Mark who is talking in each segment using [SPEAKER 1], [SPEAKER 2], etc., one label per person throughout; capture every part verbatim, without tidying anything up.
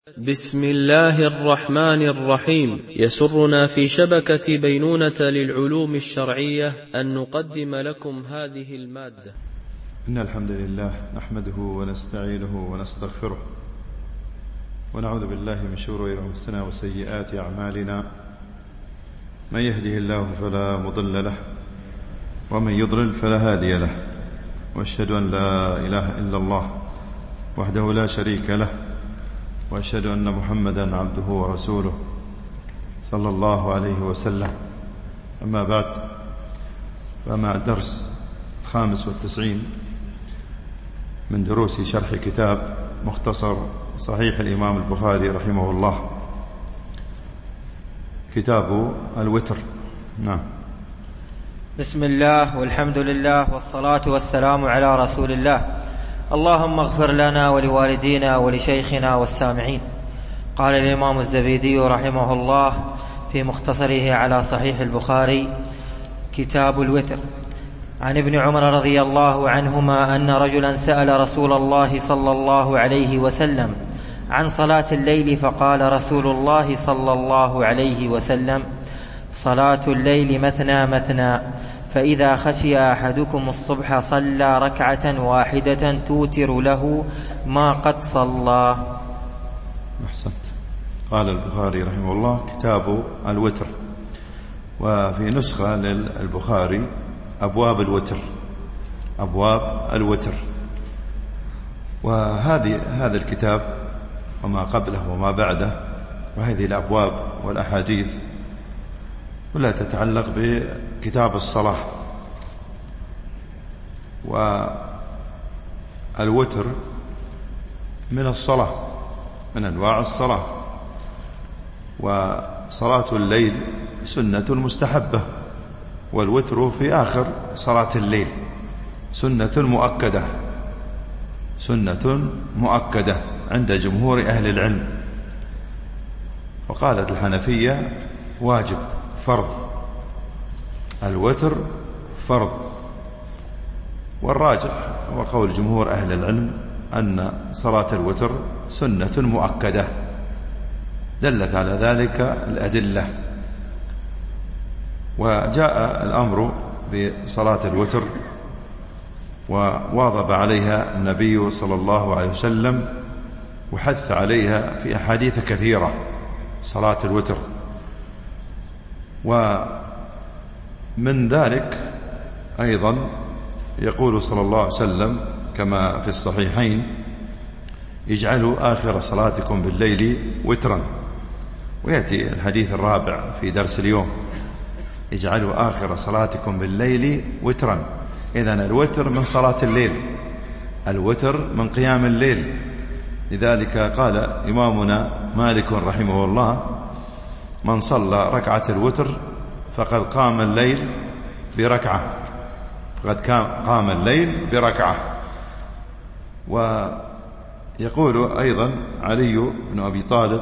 [SPEAKER 1] بسم الله الرحمن الرحيم. يسرنا في شبكة بينونة للعلوم الشرعية أن نقدم لكم هذه المادة.
[SPEAKER 2] إن الحمد لله نحمده ونستعينه ونستغفره ونعوذ بالله من شرور أنفسنا وسيئات أعمالنا. من يهده الله فلا مضل له ومن يضلل فلا هادي له، وأشهد أن لا إله إلا الله وحده لا شريك له، وأشهد أن محمدا عبده ورسوله صلى الله عليه وسلم. أما بعد، فمع الدرس الخامس والتسعين من دروس شرح كتاب مختصر صحيح الإمام البخاري رحمه الله، كتاب الوتر. نعم.
[SPEAKER 3] بسم الله والحمد لله والصلاة والسلام على رسول الله. اللهم اغفر لنا ولوالدينا ولشيخنا والسامعين. قال الإمام الزبيدي رحمه الله في مختصره على صحيح البخاري: كتاب الوتر. عن ابن عمر رضي الله عنهما أن رجلا سأل رسول الله صلى الله عليه وسلم عن صلاة الليل، فقال رسول الله صلى الله عليه وسلم: صلاة الليل مثنى مثنى، فإذا خشي أحدكم الصبح صلى ركعة واحدة توتر له ما قد صلى.
[SPEAKER 2] أحسنت. قال البخاري رحمه الله: كتاب الوتر. وفي نسخة للبخاري أبواب الوتر، أبواب الوتر. وهذه هذا الكتاب وما قبله وما بعده وهذه الأبواب والأحاديث ولا تتعلق بكتاب الصلاة. والوتر من الصلاة، من أنواع الصلاة. وصلاة الليل سنة مستحبة، والوتر في آخر صلاة الليل سنة مؤكدة، سنة مؤكدة عند جمهور أهل العلم. وقالت الحنفية واجب، فرض، الوتر فرض. والراجح وقول جمهور أهل العلم أن صلاة الوتر سنة مؤكدة، دلت على ذلك الأدلة. وجاء الأمر بصلاة الوتر وواظب عليها النبي صلى الله عليه وسلم وحث عليها في أحاديث كثيرة، صلاة الوتر. ومن ذلك أيضا يقول صلى الله عليه وسلم كما في الصحيحين: اجعلوا آخر صلاتكم بالليل وترا. ويأتي الحديث الرابع في درس اليوم: اجعلوا آخر صلاتكم بالليل وترا. إذن الوتر من صلاة الليل، الوتر من قيام الليل. لذلك قال إمامنا مالك رحمه الله: من صلى ركعة الوتر فقد قام الليل بركعة، فقد قام الليل بركعة. ويقول أيضا علي بن أبي طالب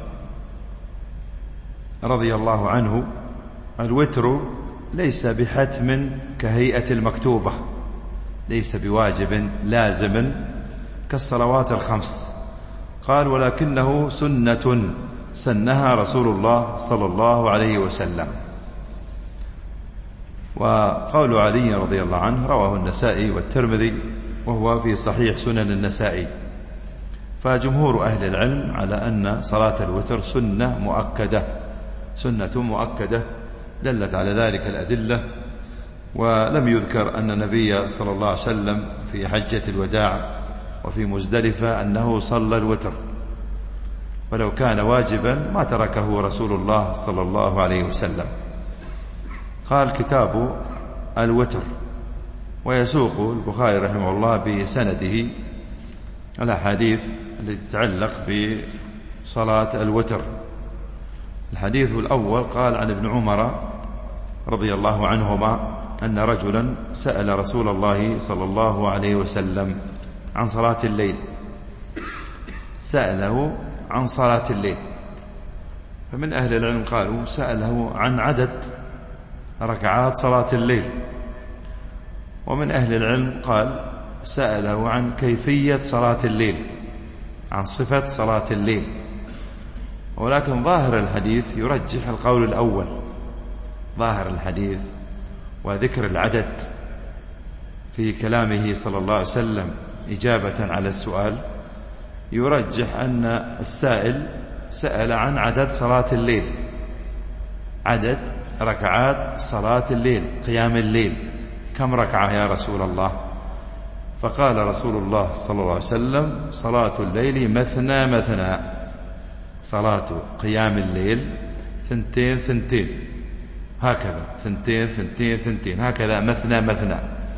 [SPEAKER 2] رضي الله عنه: الوتر ليس بحتم كهيئة المكتوبة، ليس بواجب لازم كالصلوات الخمس. قال: ولكنه سنة سنها رسول الله صلى الله عليه وسلم. وقول علي رضي الله عنه رواه النسائي والترمذي، وهو في صحيح سنن النسائي. فجمهور أهل العلم على أن صلاة الوتر سنة مؤكدة، سنة مؤكدة، دلت على ذلك الأدلة. ولم يذكر أن النبي صلى الله عليه وسلم في حجة الوداع وفي مزدلفة أنه صلى الوتر، ولو كان واجبا ما تركه رسول الله صلى الله عليه وسلم. قال: كتاب الوتر. ويسوق البخاري رحمه الله بسنده الأحاديث التي تتعلق بصلاة الوتر. الحديث الأول قال: عن ابن عمر رضي الله عنهما أن رجلا سأل رسول الله صلى الله عليه وسلم عن صلاة الليل، سأله عن صلاة الليل. فمن أهل العلم قالوا سأله عن عدد ركعات صلاة الليل، ومن أهل العلم قال سأله عن كيفية صلاة الليل، عن صفة صلاة الليل. ولكن ظاهر الحديث يرجح القول الأول. ظاهر الحديث وذكر العدد في كلامه صلى الله عليه وسلم إجابة على السؤال يرجح أن السائل سأل عن عدد صلاة الليل، عدد ركعات صلاة الليل، قيام الليل، كم ركعة يا رسول الله؟ فقال رسول الله صلى الله عليه وسلم: صلاة الليل مثنى مثنى، صلاة قيام الليل ثنتين ثنتين، هكذا ثنتين ثنتين ثنتين، هكذا مثنى مثنى.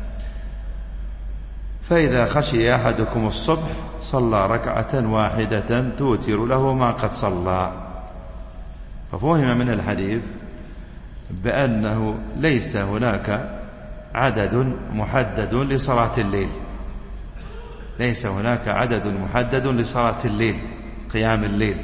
[SPEAKER 2] فإذا خشي أحدكم الصبح صلى ركعة واحدة توتر له ما قد صلى. ففهم من الحديث بأنه ليس هناك عدد محدد لصلاة الليل، ليس هناك عدد محدد لصلاة الليل، قيام الليل،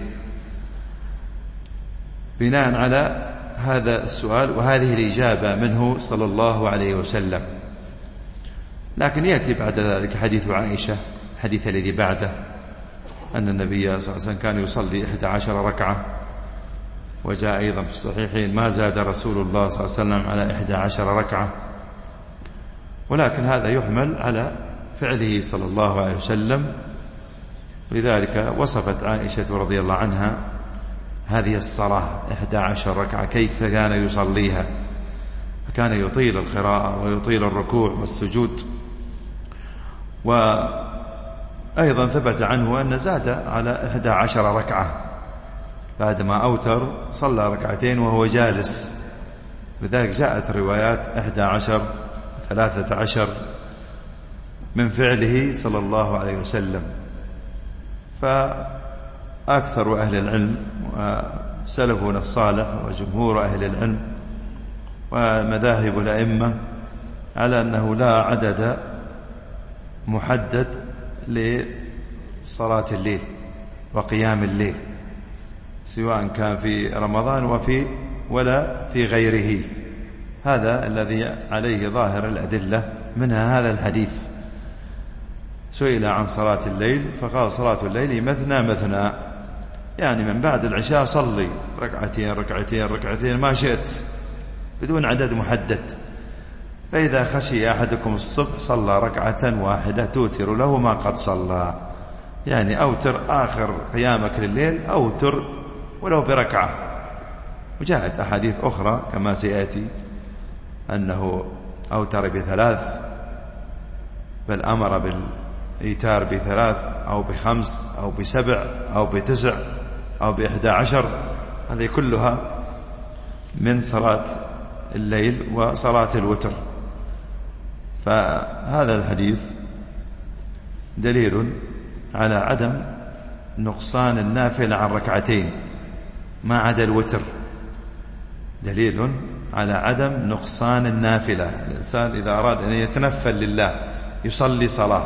[SPEAKER 2] بناء على هذا السؤال وهذه الإجابة منه صلى الله عليه وسلم. لكن يأتي بعد ذلك حديث عائشة، حديث الذي بعده، أن النبي صلى الله عليه وسلم كان يصلي إحدى عشر ركعة، وجاء أيضا في الصحيحين: ما زاد رسول الله صلى الله عليه وسلم على إحدى عشر ركعة. ولكن هذا يحمل على فعله صلى الله عليه وسلم. لذلك وصفت عائشة رضي الله عنها هذه الصلاة إحدى عشر ركعة كيف كان يصليها، فكان يطيل القراءة ويطيل الركوع والسجود. وأيضا ثبت عنه أن زاد على إحدى عشر ركعة بعدما أوتر، صلى ركعتين وهو جالس. لذلك جاءت روايات إحدى عشر ثلاثة عشر من فعله صلى الله عليه وسلم. فأكثر أهل العلم وسلفنا الصالح وجمهور أهل العلم ومذاهب الأئمة على أنه لا عدد محدد لصلاة الليل وقيام الليل، سواء كان في رمضان وفي ولا في غيره. هذا الذي عليه ظاهر الأدلة، منها هذا الحديث. سئل عن صلاة الليل فقال: صلاة الليل مثنى مثنى، يعني من بعد العشاء صلي ركعتين ركعتين ركعتين ما شئت، بدون عدد محدد. فإذا خشي أحدكم الصبح صلى ركعة واحدة توتر له ما قد صلى، يعني أوتر آخر قيامك لليل، أوتر ولو بركعة. وجاءت أحاديث أخرى كما سيأتي أنه أوتر بثلاث، بل أمر بالإيتار بثلاث أو بخمس أو بسبع أو بتسع أو بإحدى عشر. هذه كلها من صلاة الليل وصلاة الوتر. فهذا الحديث دليل على عدم نقصان النافلة عن ركعتين ما عدا الوتر، دليل على عدم نقصان النافلة. الإنسان إذا أراد أن يتنفل لله يصلي صلاة،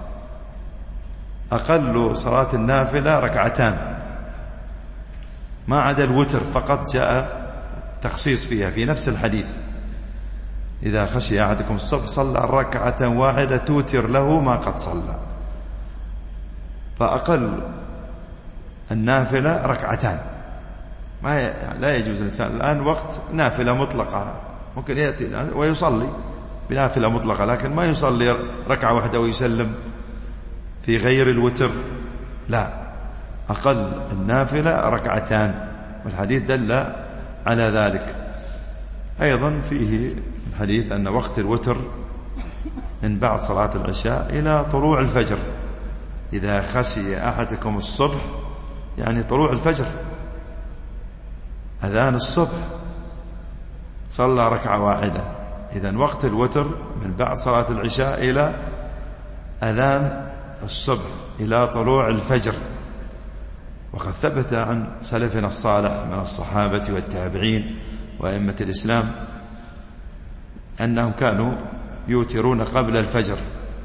[SPEAKER 2] أقل صلاة النافلة ركعتان ما عدا الوتر فقط جاء تخصيص فيها في نفس الحديث: إذا خشي أحدكم الصبح صلى ركعة واحدة توتر له ما قد صلى. فأقل النافلة ركعتان، ما ي... لا يجوز الإنسان الآن وقت نافلة مطلقة، ممكن يأتي الآن ويصلي بنافلة مطلقة، لكن ما يصلي ركعة واحدة ويسلم في غير الوتر، لا، أقل النافلة ركعتان، والحديث دل على ذلك. أيضا فيه الحديث أن وقت الوتر من بعد صلاة العشاء إلى طلوع الفجر. إذا خشي أحدكم الصبح يعني طلوع الفجر، أذان الصبح صلى ركعة واحدة. إذن وقت الوتر من بعد صلاة العشاء إلى أذان الصبح إلى طلوع الفجر. وقد ثبت عن سلفنا الصالح من الصحابة والتابعين وأئمة الإسلام أنهم كانوا يوترون قبل الفجر.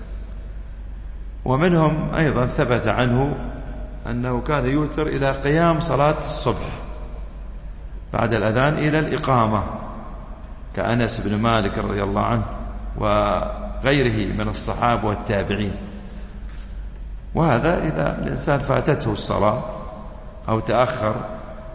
[SPEAKER 2] ومنهم أيضا ثبت عنه أنه كان يوتر إلى قيام صلاة الصبح بعد الأذان إلى الإقامة، كأنس بن مالك رضي الله عنه وغيره من الصحابة والتابعين. وهذا إذا الإنسان فاتته الصلاة أو تأخر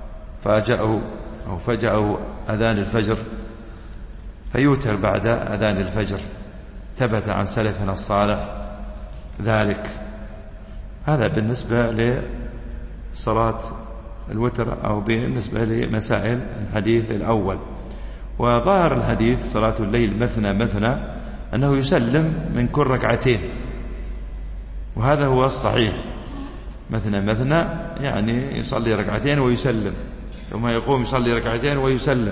[SPEAKER 2] فاجأه أو فجأه أذان الفجر فيوتر بعد أذان الفجر. ثبت عن سلفنا الصالح ذلك. هذا بالنسبة لصلاة الوتر أو بالنسبة لمسائل الحديث الأول. وظاهر الحديث صلاة الليل مثنى مثنى أنه يسلم من كل ركعتين، وهذا هو الصحيح. مثنى مثنى يعني يصلي ركعتين ويسلم، ثم يقوم يصلي ركعتين ويسلم.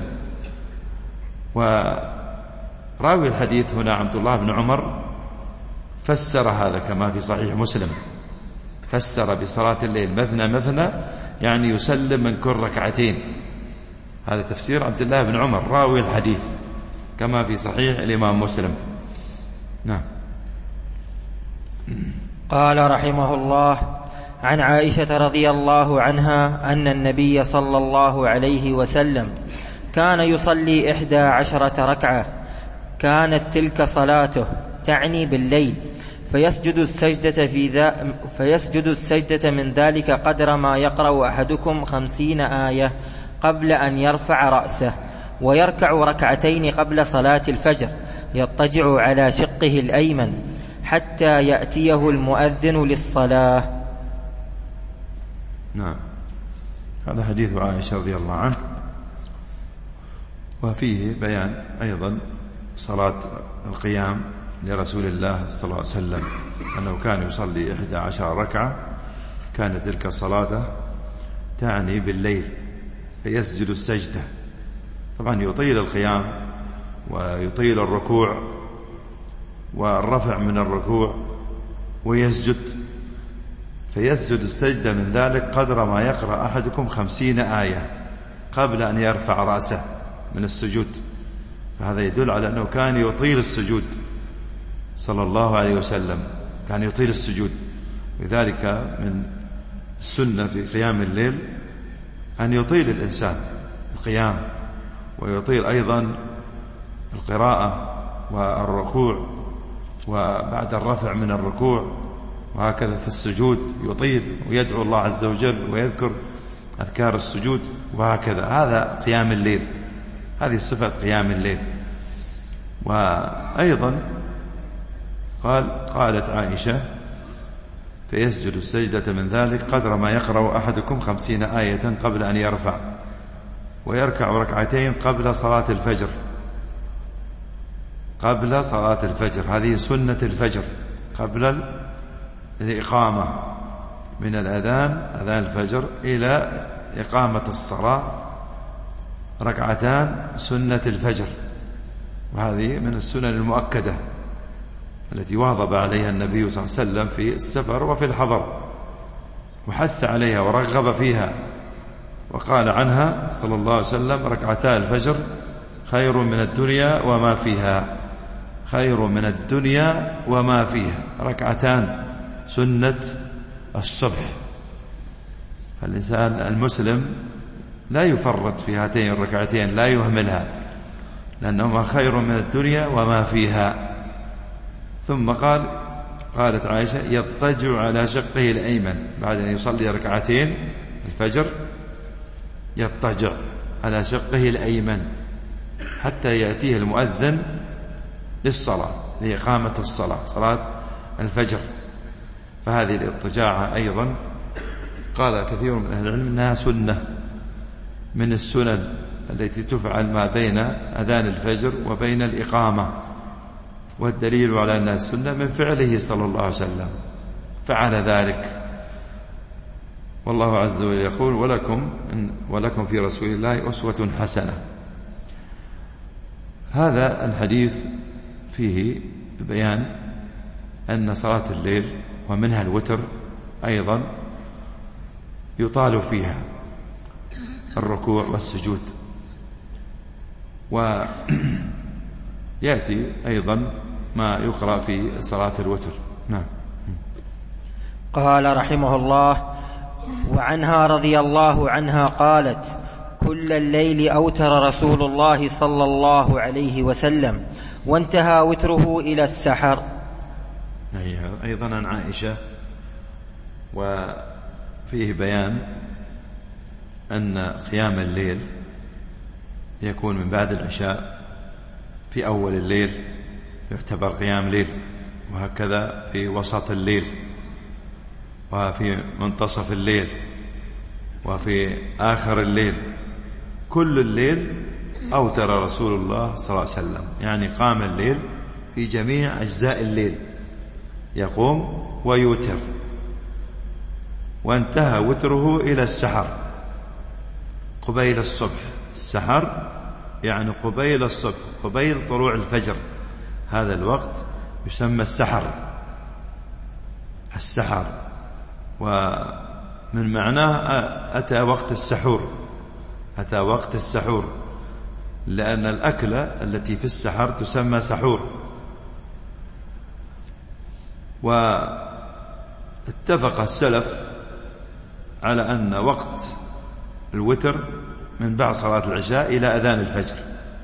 [SPEAKER 2] وراوي الحديث هنا عبد الله بن عمر فسر هذا كما في صحيح مسلم، فسر بصلاة الليل مثنى مثنى يعني يسلم من كل ركعتين. هذا تفسير عبد الله بن عمر راوي الحديث كما في صحيح الإمام مسلم. نعم.
[SPEAKER 3] قال رحمه الله: عن عائشة رضي الله عنها أن النبي صلى الله عليه وسلم كان يصلي إحدى عشرة ركعة، كانت تلك صلاته، تعني بالليل، فيسجد السجدة, في ذا فيسجد السجدة من ذلك قدر ما يقرأ أحدكم خمسين آية قبل أن يرفع رأسه، ويركع ركعتين قبل صلاة الفجر، يضطجع على شقه الأيمن حتى يأتيه المؤذن للصلاة.
[SPEAKER 2] نعم. هذا حديث عائشة رضي الله عنه، وفيه بيان أيضا صلاة القيام لرسول الله صلى الله عليه وسلم، أنه كان يصلي إحدى عشر ركعة، كانت تلك الصلاة تعني بالليل، فيسجد السجدة. طبعا يطيل القيام ويطيل الركوع والرفع من الركوع ويسجد، فيسجد السجدة من ذلك قدر ما يقرأ أحدكم خمسين آية قبل أن يرفع رأسه من السجود. فهذا يدل على أنه كان يطيل السجود صلى الله عليه وسلم، كان يطيل السجود. لذلك من السنة في قيام الليل أن يطيل الإنسان القيام، ويطيل أيضا القراءة والركوع، وبعد الرفع من الركوع، وهكذا في السجود يطيل ويدعو الله عز وجل ويذكر أذكار السجود، وهكذا. هذا قيام الليل، هذه صفة قيام الليل. وأيضا قال قالت عائشة: فيسجد السجدة من ذلك قدر ما يقرأ أحدكم خمسين آية قبل أن يرفع، ويركع ركعتين قبل صلاة الفجر. قبل صلاة الفجر، هذه سنة الفجر، قبل الإقامة من الأذان، أذان الفجر، إلى إقامة الصلاة ركعتان سنة الفجر. وهذه من السنن المؤكدة التي واظب عليها النبي صلى الله عليه وسلم في السفر وفي الحضر، وحث عليها ورغب فيها، وقال عنها صلى الله عليه وسلم: ركعتا الفجر خير من الدنيا وما فيها، خير من الدنيا وما فيها. ركعتان سنة الصبح. فالإنسان المسلم لا يفرط في هاتين الركعتين، لا يهملها، لأنهما خير من الدنيا وما فيها. ثم قال قالت عائشة: يضطجع على شقه الأيمن، بعد أن يصلي ركعتين الفجر يضطجع على شقه الأيمن حتى يأتيه المؤذن للصلاة، لإقامة الصلاة، صلاة الفجر. فهذه الاضطجاع أيضا قال كثير من أهل العلم أنها سنة من السنن التي تفعل ما بين أذان الفجر وبين الإقامة، والدليل على أنها السنة من فعله صلى الله عليه وسلم، فعل ذلك. والله عز وجل يقول: ولكم, ولكم في رسول الله أسوة حسنة. هذا الحديث فيه بيان أن صلاة الليل ومنها الوتر أيضا يطال فيها الركوع والسجود. ويأتي أيضا ما يقرأ في صلاة الوتر. نعم.
[SPEAKER 3] قال رحمه الله: وعنها رضي الله عنها قالت: كل الليل أوتر رسول الله صلى الله عليه وسلم، وانتهى وتره إلى السحر.
[SPEAKER 2] أيضا عن عائشة، وفيه بيان أن قيام الليل يكون من بعد العشاء، في أول الليل يعتبر قيام ليل، وهكذا في وسط الليل، وفي منتصف الليل، وفي آخر الليل. كل الليل أوتر رسول الله صلى الله عليه وسلم، يعني قام الليل في جميع أجزاء الليل، يقوم ويوتر، وانتهى وتره إلى السحر قبيل الصبح. السحر يعني قبيل الصبح، قبيل طلوع الفجر، هذا الوقت يسمى السحر. السحر ومن معناه أتى وقت السحور، أتى وقت السحور، لأن الأكلة التي في السحر تسمى سحور. واتفق السلف على أن وقت الوتر من بعد صلاة العشاء إلى أذان الفجر.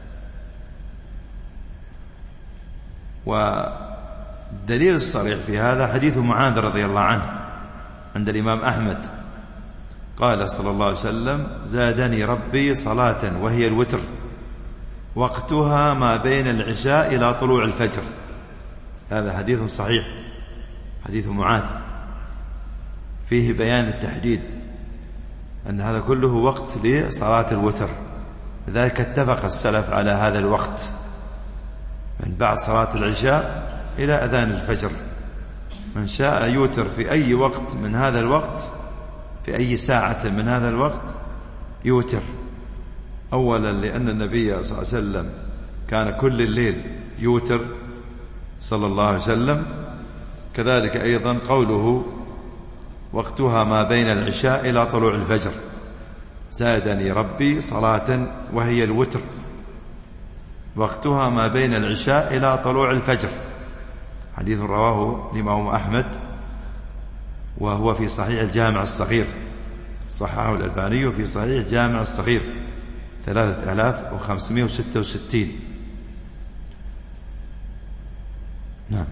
[SPEAKER 2] والدليل الصريح في هذا حديث معاذ رضي الله عنه عند الإمام أحمد، قال صلى الله عليه وسلم: زادني ربي صلاة وهي الوتر وقتها ما بين العشاء إلى طلوع الفجر. هذا حديث صحيح، حديث معاذ، فيه بيان التحديد أن هذا كله وقت لصلاة الوتر. لذلك اتفق السلف على هذا الوقت من بعد صلاة العشاء إلى أذان الفجر. من شاء يوتر في أي وقت من هذا الوقت، في أي ساعة من هذا الوقت يوتر. أولا لأن النبي صلى الله عليه وسلم كان كل الليل يوتر صلى الله عليه وسلم. كذلك أيضا قوله: وقتها ما بين العشاء إلى طلوع الفجر، زادني ربي صلاة وهي الوتر وقتها ما بين العشاء إلى طلوع الفجر. حديث رواه الإمام أحمد، وهو في صحيح الجامع الصغير، صححه الألباني في صحيح الجامع الصغير ثلاثة آلاف وخمسمائة وستة وستين. نعم.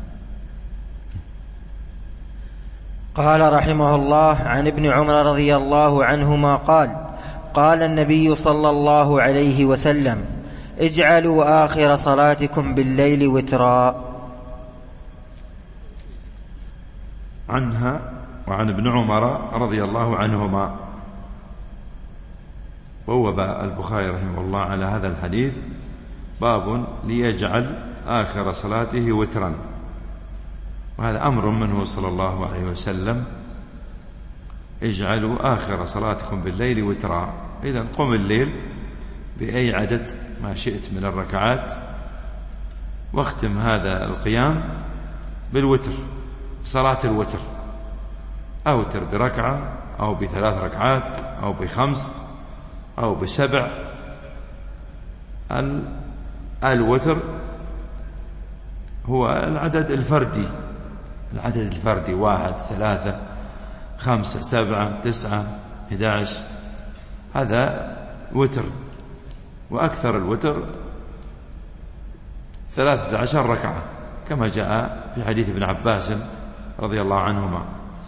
[SPEAKER 3] قال رحمه الله: عن ابن عمر رضي الله عنهما قال: قال النبي صلى الله عليه وسلم: اجعلوا آخر صلاتكم بالليل وترا.
[SPEAKER 2] عنها وعن ابن عمر رضي الله عنهما. بوب البخاري رحمه الله على هذا الحديث باب ليجعل آخر صلاته وترا، وهذا أمر منه صلى الله عليه وسلم: اجعلوا آخر صلاتكم بالليل وترا. إذن قم الليل بأي عدد ما شئت من الركعات، واختم هذا القيام بالوتر، صلاة الوتر، أوتر بركعة أو بثلاث ركعات أو بخمس أو بسبع. الوتر هو العدد الفردي، العدد الفردي واحد، ثلاثة، خمسة، سبعة، تسعة، أحد عشر، هذا وتر. وأكثر الوتر ثلاثة عشر ركعة كما جاء في حديث ابن عباس رضي الله عنهما.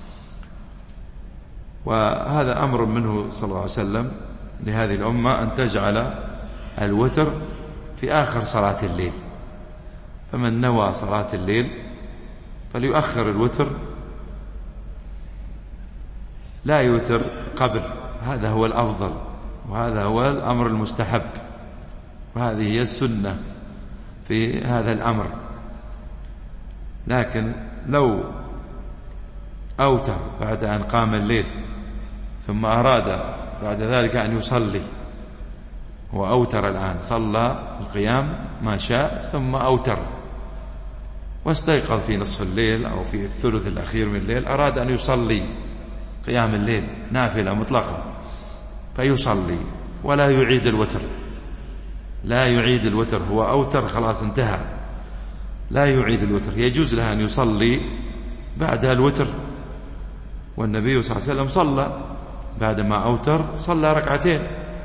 [SPEAKER 2] وهذا أمر منه صلى الله عليه وسلم لهذه الأمة أن تجعل الوتر في آخر صلاة الليل. فمن نوى صلاة الليل فليؤخر الوتر، لا يوتر قبل، هذا هو الأفضل، وهذا هو الأمر المستحب، وهذه هي السنة في هذا الأمر. لكن لو أوتر بعد أن قام الليل ثم أراد بعد ذلك أن يصلي، هو أوتر الآن، صلى القيام ما شاء ثم أوتر، واستيقظ في نصف الليل أو في الثلث الأخير من الليل، أراد أن يصلي قيام الليل نافلة مطلقة، فيصلي ولا يعيد الوتر، لا يعيد الوتر، هو أوتر خلاص انتهى، لا يعيد الوتر، يجوز له أن يصلي بعد الوتر. والنبي صلى الله عليه وسلم صلى بعدما أوتر، صلى ركعتين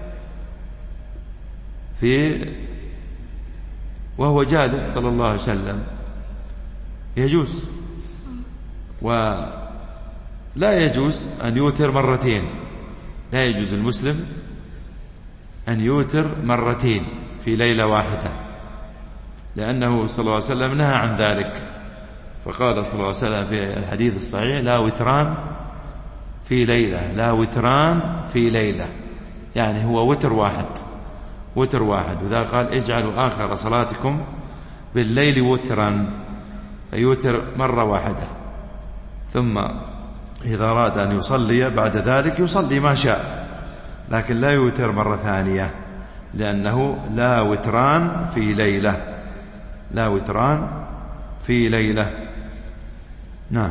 [SPEAKER 2] في وهو جالس صلى الله عليه وسلم، يجوز. ولا يجوز أن يوتر مرتين، لا يجوز المسلم أن يوتر مرتين في ليلة واحدة، لأنه صلى الله عليه وسلم نهى عن ذلك، فقال صلى الله عليه وسلم في الحديث الصحيح: لا وتران في ليلة، لا وتران في ليلة، يعني هو وتر واحد، وتر واحد. وذا قال: اجعلوا آخر صلاتكم بالليل وترا، فيوتر مرة واحدة، ثم إذا أراد أن يصلي بعد ذلك يصلي ما شاء، لكن لا يوتر مرة ثانية، لأنه لا وتران في ليلة، لا وتران في ليلة. نعم.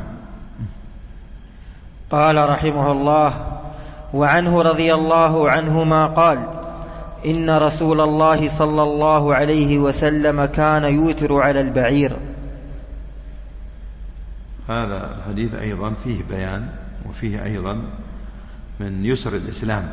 [SPEAKER 3] قال رحمه الله: وعنه رضي الله عنهما قال: إن رسول الله صلى الله عليه وسلم كان يوتر على البعير.
[SPEAKER 2] هذا الحديث أيضا فيه بيان، وفيه أيضا من يسر الإسلام،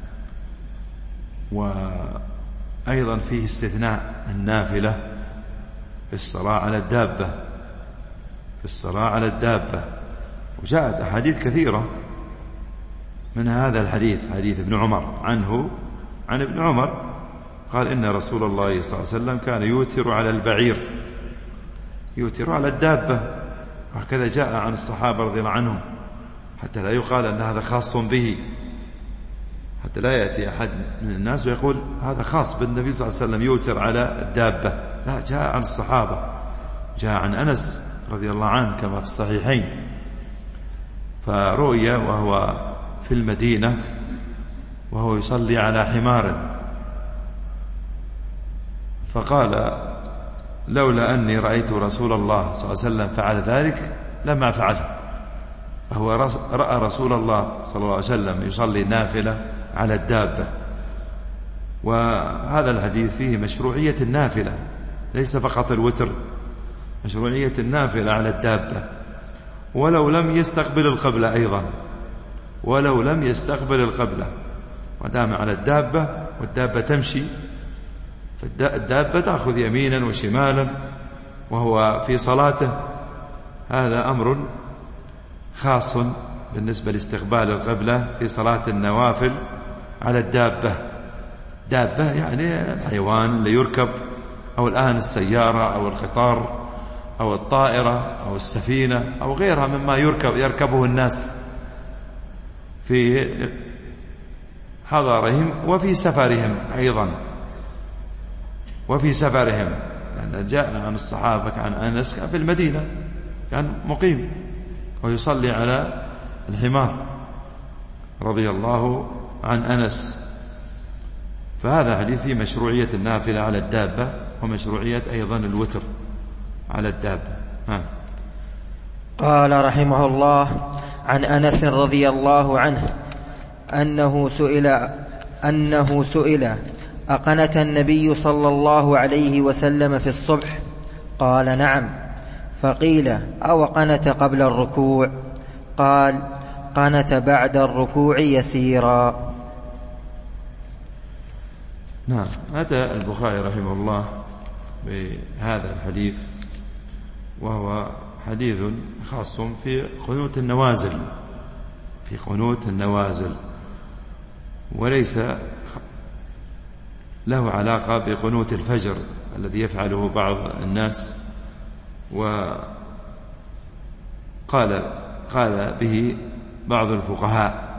[SPEAKER 2] وأيضا فيه استثناء النافلة في الصلاة على الدابة، في الصلاة على الدابة. وجاءت أحاديث كثيرة من هذا الحديث، حديث ابن عمر عنه، عن ابن عمر قال: إن رسول الله صلى الله عليه وسلم كان يوتر على البعير، يوتر على الدابة. وهكذا جاء عن الصحابة رضي الله عنهم، حتى لا يقال أن هذا خاص به، حتى لا يأتي أحد من الناس ويقول هذا خاص بالنبي صلى الله عليه وسلم يوتر على الدابة. لا، جاء عن الصحابة، جاء عن أنس رضي الله عنه كما في الصحيحين، فرؤيا وهو في المدينة وهو يصلي على حمار، فقال: لولا أني رأيت رسول الله صلى الله عليه وسلم فعل ذلك لما فعله. فهو رأى رسول الله صلى الله عليه وسلم يصلي نافلة على الدابة. وهذا الحديث فيه مشروعية النافلة، ليس فقط الوتر، مشروعية النافلة على الدابة، ولو لم يستقبل القبلة أيضا، ولو لم يستقبل القبلة، ودام على الدابة والدابة تمشي، فالدابة تأخذ يمينا وشمالا وهو في صلاته، هذا أمر خاص بالنسبة لاستقبال القبلة في صلاة النوافل على الدابة. دابة يعني الحيوان اللي يركب، أو الآن السيارة أو القطار أو الطائرة أو السفينة أو غيرها مما يركب يركبه الناس في حضرهم وفي سفرهم أيضا، وفي سفرهم، لأن جاء عن الصحابة عن أنس كان في المدينة، كان مقيم ويصلي على الحمار رضي الله عن أنس. فهذا حديث في مشروعية النافلة على الدابة، ومشروعية أيضا الوتر على الدابة. ها.
[SPEAKER 3] قال رحمه الله: عن أنس رضي الله عنه أنه سئل أنه سئل أقنت النبي صلى الله عليه وسلم في الصبح؟ قال: نعم. فقيل: أو قنت قبل الركوع؟ قال: قنت بعد الركوع يسيرا.
[SPEAKER 2] نعم. أتى البخاري رحمه الله بهذا الحديث، وهو حديث خاص في قنوت النوازل، في قنوت النوازل، وليس له علاقة بقنوت الفجر الذي يفعله بعض الناس. وقال قال به بعض الفقهاء،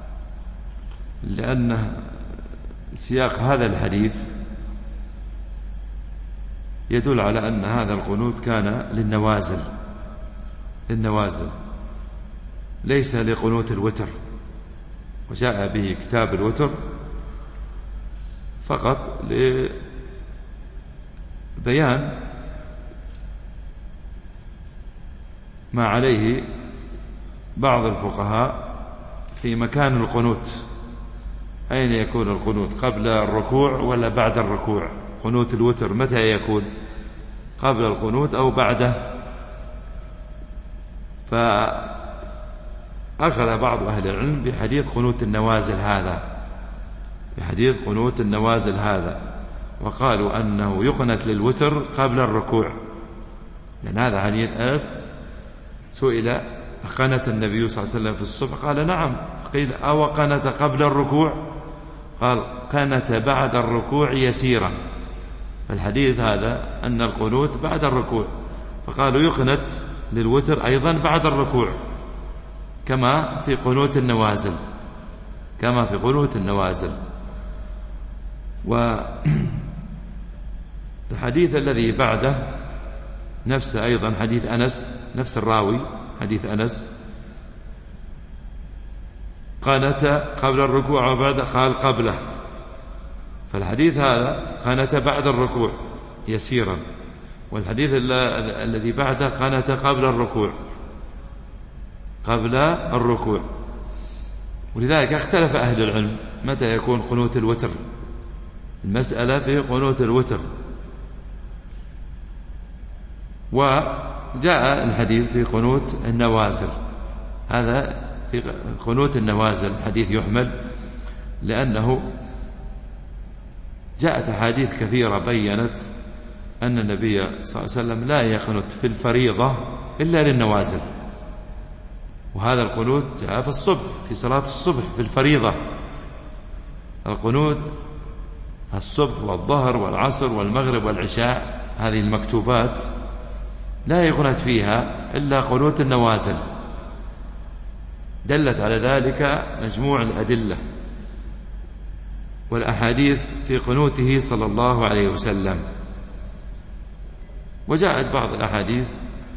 [SPEAKER 2] لأن سياق هذا الحديث يدل على أن هذا القنوت كان للنوازل، للنوازل ليس لقنوت الوتر. وجاء به كتاب الوتر فقط لبيان ما عليه بعض الفقهاء في مكان القنوت، أين يكون القنوت، قبل الركوع ولا بعد الركوع؟ قنوت الوتر متى يكون، قبل القنوت أو بعده؟ فأخذ بعض أهل العلم بحديث قنوت النوازل هذا، بحديث قنوت النوازل هذا، وقالوا أنه يقنت للوتر قبل الركوع، لأن هذا حديث أنس سئل: أقنت النبي صلى الله عليه وسلم في الصبح؟ قال: نعم، قيل أو قنت قبل الركوع؟ قال قنت بعد الركوع يسيرا. فالحديث هذا أن القنوت بعد الركوع، فقالوا يقنت للوتر أيضا بعد الركوع كما في قنوت النوازل، كما في قنوت النوازل. والحديث الذي بعده نفسه أيضا حديث أنس، نفس الراوي حديث أنس، قنت قبل الركوع وبعد، قال قبله. فالحديث هذا قنت بعد الركوع يسيرا، والحديث الذي بعده قنت قبل الركوع، قبل الركوع. ولذلك اختلف أهل العلم متى يكون قنوت الوتر. المسألة في قنوت الوتر، وجاء الحديث في قنوت النوازل. هذا في قنوت النوازل حديث يحمل، لأنه جاءت أحاديث كثيرة بيّنت أن النبي صلى الله عليه وسلم لا يقنت في الفريضة إلا للنوازل. وهذا القنوت جاء في الصبح، في صلاة الصبح في الفريضة. القنوت الصبح والظهر والعصر والمغرب والعشاء، هذه المكتوبات لا يقنت فيها إلا قنوت النوازل. دلت على ذلك مجموع الأدلة والأحاديث في قنوته صلى الله عليه وسلم. وجاءت بعض الأحاديث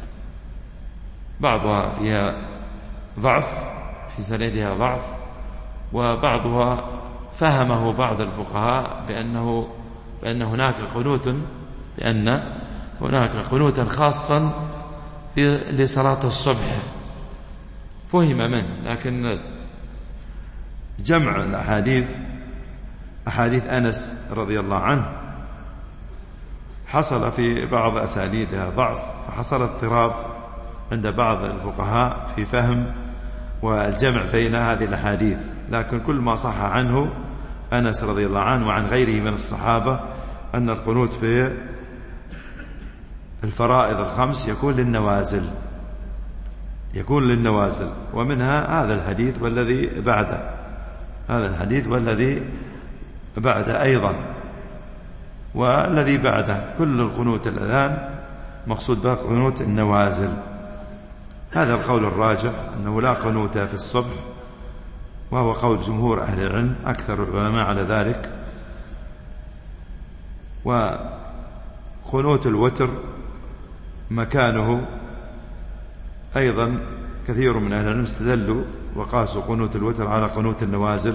[SPEAKER 2] بعضها فيها ضعف، في سندها ضعف، وبعضها فهمه بعض الفقهاء بأنه بأن هناك قنوت بأن هناك قنوتا خاصا لصلاة الصبح فهم منه. لكن جمع الأحاديث، أحاديث أنس رضي الله عنه، حصل في بعض أسانيدها ضعف، فحصل اضطراب عند بعض الفقهاء في فهم والجمع بين هذه الأحاديث. لكن كل ما صح عنه أنس رضي الله عنه وعن غيره من الصحابة أن القنوت في الفرائض الخمس يكون للنوازل، يكون للنوازل. ومنها هذا الحديث والذي بعده، هذا الحديث والذي بعده أيضا، والذي بعده كل القنوت الأذان مقصود به قنوت النوازل. هذا القول الراجح أنه لا قنوت في الصبح، وهو قول جمهور أهل العلم، أكثر العلماء على ذلك. وقنوت الوتر مكانه أيضا كثير من أهل العلم استدلوا وقاسوا قنوت الوتر على قنوت النوازل.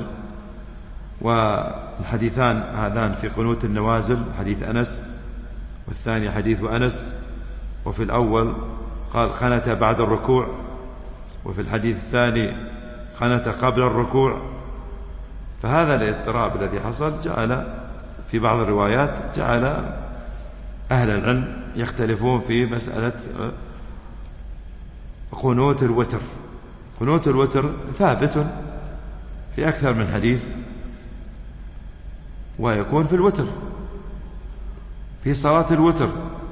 [SPEAKER 2] والحديثان هذان في قنوت النوازل حديث أنس، والثاني حديث أنس. وفي الأول قال قنت بعد الركوع، وفي الحديث الثاني قنت قبل الركوع. فهذا الاضطراب الذي حصل جعل في بعض الروايات جعل أهل العلم يختلفون في مسألة قنوت الوتر. قنوت الوتر ثابت في أكثر من حديث، ويكون في الوتر في صلاة الوتر.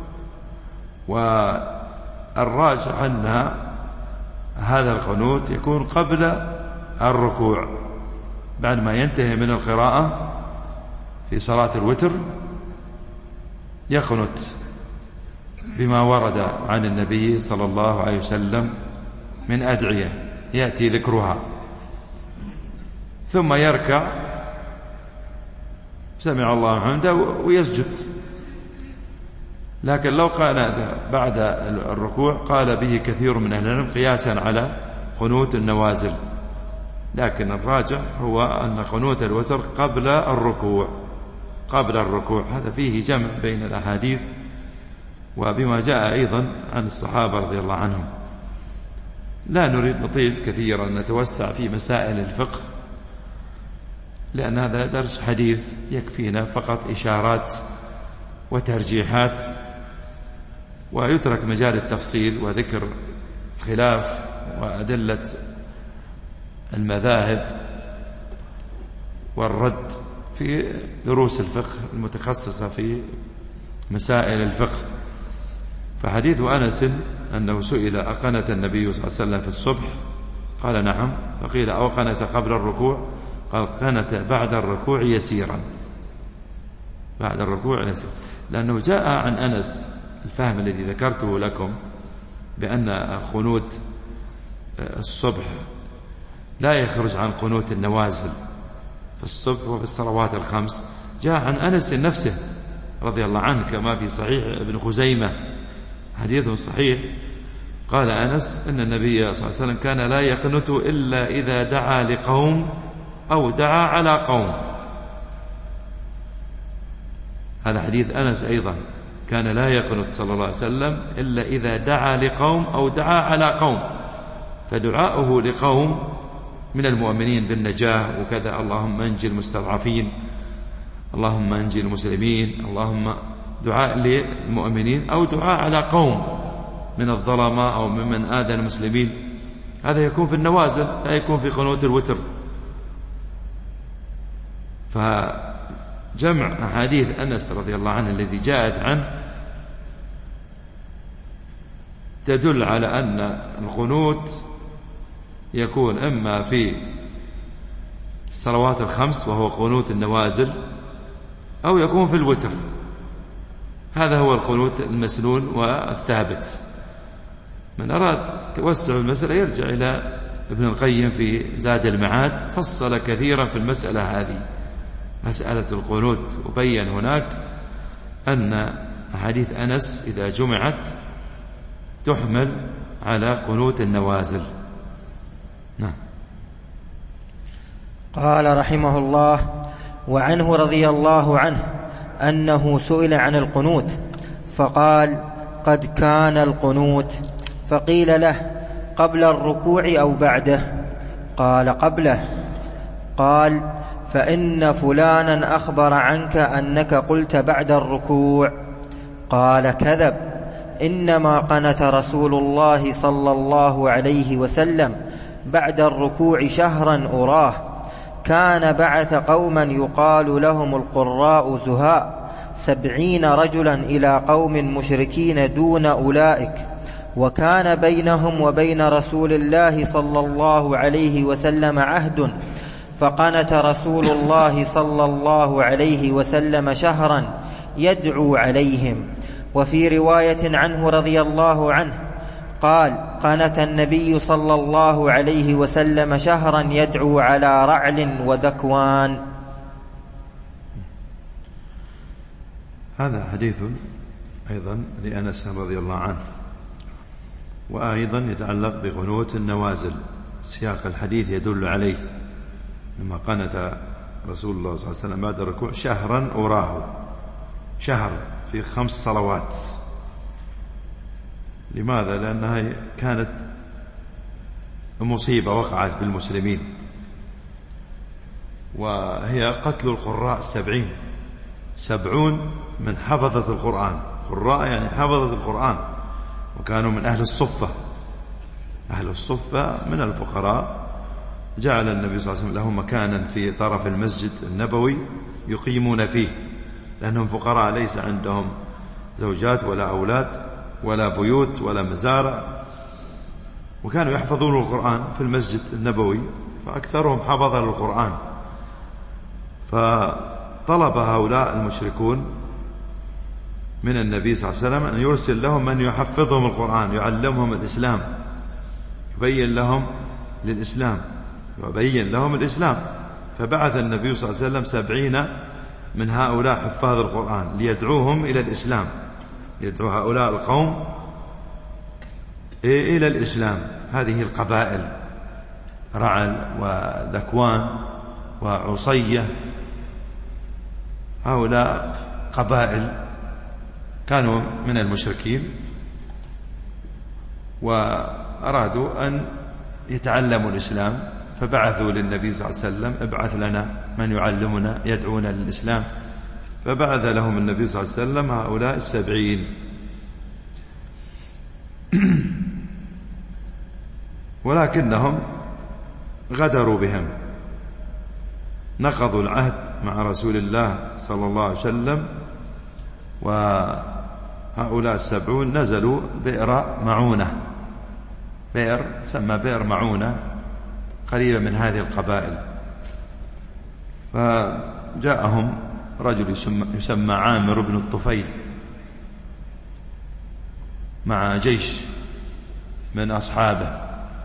[SPEAKER 2] والراجح أن هذا القنوت يكون قبل الركوع، بعد ما ينتهي من القراءة في صلاة الوتر يقنت بما ورد عن النبي صلى الله عليه وسلم من أدعية يأتي ذكرها، ثم يركع سمع الله حمده ويسجد. لكن لو قال بعد الركوع قال به كثير من أهل العلم قياسا على قنوت النوازل. لكن الراجح هو أن قنوت الوتر قبل الركوع، قبل الركوع. هذا فيه جمع بين الأحاديث وبما جاء أيضا عن الصحابة رضي الله عنهم. لا نريد نطيل كثيرا نتوسع في مسائل الفقه، لأن هذا درس حديث يكفينا فقط إشارات وترجيحات، ويترك مجال التفصيل وذكر خلاف وأدلة المذاهب والرد في دروس الفقه المتخصصة في مسائل الفقه. فحديث أنس أنه سئل أقنت النبي صلى الله عليه وسلم في الصبح؟ قال نعم. فقيل أو قنت قبل الركوع؟ قال قنت بعد الركوع يسيرا، بعد الركوع يسيرا، لأنه جاء عن أنس الفهم الذي ذكرته لكم بأن قنوت الصبح لا يخرج عن قنوت النوازل في الصبح وفي الصلوات الخمس. جاء عن أنس نفسه رضي الله عنه كما في صحيح ابن خزيمة حديث صحيح، قال أنس أن النبي صلى الله عليه وسلم كان لا يقنت إلا إذا دعا لقوم أو دعا على قوم. هذا حديث أنس أيضا، كان لا يقنت صلى الله عليه وسلم إلا إذا دعا لقوم أو دعا على قوم. فدعاؤه لقوم من المؤمنين بالنجاة وكذا، اللهم انجي المستضعفين، اللهم انجي المسلمين، اللهم دعاء للمؤمنين، أو دعاء على قوم من الظلمة أو ممن آذى المسلمين. هذا يكون في النوازل، لا يكون في قنوت الوتر. فجمع أحاديث أنس رضي الله عنه الذي جاءت عنه تدل على أن القنوت يكون إما في الصلوات الخمس وهو قنوت النوازل، أو يكون في الوتر. هذا هو القنوت المسنون والثابت. من أراد توسع المسألة يرجع إلى ابن القيم في زاد المعاد، فصل كثيرا في المسألة هذه، مسألة القنوت، وبين هناك أن أحاديث أنس إذا جمعت تحمل على قنوت النوازل. نعم.
[SPEAKER 3] قال رحمه الله: وعنه رضي الله عنه أنه سئل عن القنوت فقال: قد كان القنوت. فقيل له: قبل الركوع أو بعده؟ قال: قبله. قال: فإن فلانا أخبر عنك أنك قلت بعد الركوع. قال: كذب، إنما قنت رسول الله صلى الله عليه وسلم بعد الركوع شهرا أراه، كان بعث قوما يقال لهم القراء زهاء سبعين رجلا إلى قوم مشركين دون أولئك، وكان بينهم وبين رسول الله صلى الله عليه وسلم عهد، فقنت رسول الله صلى الله عليه وسلم شهرا يدعو عليهم. وفي رواية عنه رضي الله عنه قال: قنت النبي صلى الله عليه وسلم شهرا يدعو على رعل وذكوان.
[SPEAKER 2] هذا حديث أيضا لأنس رضي الله عنه، وأيضا يتعلق بقنوت النوازل. سياق الحديث يدل عليه، لما قنت رسول الله صلى الله عليه وسلم بعد الركوع شهرا أراه، شهر في خمس صلوات. لماذا؟ لأنها كانت مصيبة وقعت بالمسلمين، وهي قتل القراء السبعين، سبعون من حفظة القرآن. قراء يعني حفظة القرآن، وكانوا من أهل الصفة. أهل الصفة من الفقراء. جعل النبي صلى الله عليه وسلم لهم مكانا في طرف المسجد النبوي يقيمون فيه، لأنهم فقراء ليس عندهم زوجات ولا أولاد ولا بيوت ولا مزارع، وكانوا يحفظون القرآن في المسجد النبوي، فأكثرهم حفظ القرآن. فطلب هؤلاء المشركون من النبي صلى الله عليه وسلم أن يرسل لهم من يحفظهم القرآن، يعلمهم الإسلام، يبين لهم للإسلام، يبين لهم الإسلام. فبعث النبي صلى الله عليه وسلم سبعين من هؤلاء حفاظ القرآن ليدعوهم إلى الإسلام، يدعو هؤلاء القوم إلى الإسلام. هذه القبائل رعل وذكوان وعصية، هؤلاء قبائل كانوا من المشركين، وأرادوا أن يتعلموا الإسلام، فبعثوا للنبي صلى الله عليه وسلم: ابعث لنا من يعلمنا يدعونا للإسلام. فبعث لهم النبي صلى الله عليه وسلم هؤلاء السبعين. ولكنهم غدروا بهم، نقضوا العهد مع رسول الله صلى الله عليه وسلم. وهؤلاء السبعون نزلوا بئر معونة، بئر سمى بئر معونة قريبة من هذه القبائل. فجاءهم رجل يسمى عامر بن الطفيل مع جيش من أصحابه،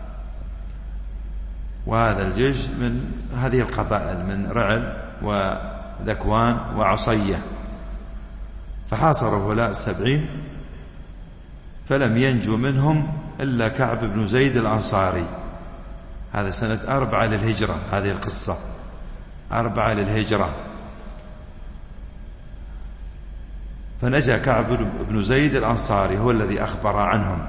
[SPEAKER 2] وهذا الجيش من هذه القبائل من رعل وذكوان وعصية. فحاصر هؤلاء السبعين فلم ينجو منهم إلا كعب بن زيد الأنصاري. هذا سنة أربعة للهجرة، هذه القصة أربعة للهجرة. فنجا كعب بن زيد الأنصاري هو الذي أخبر عنهم.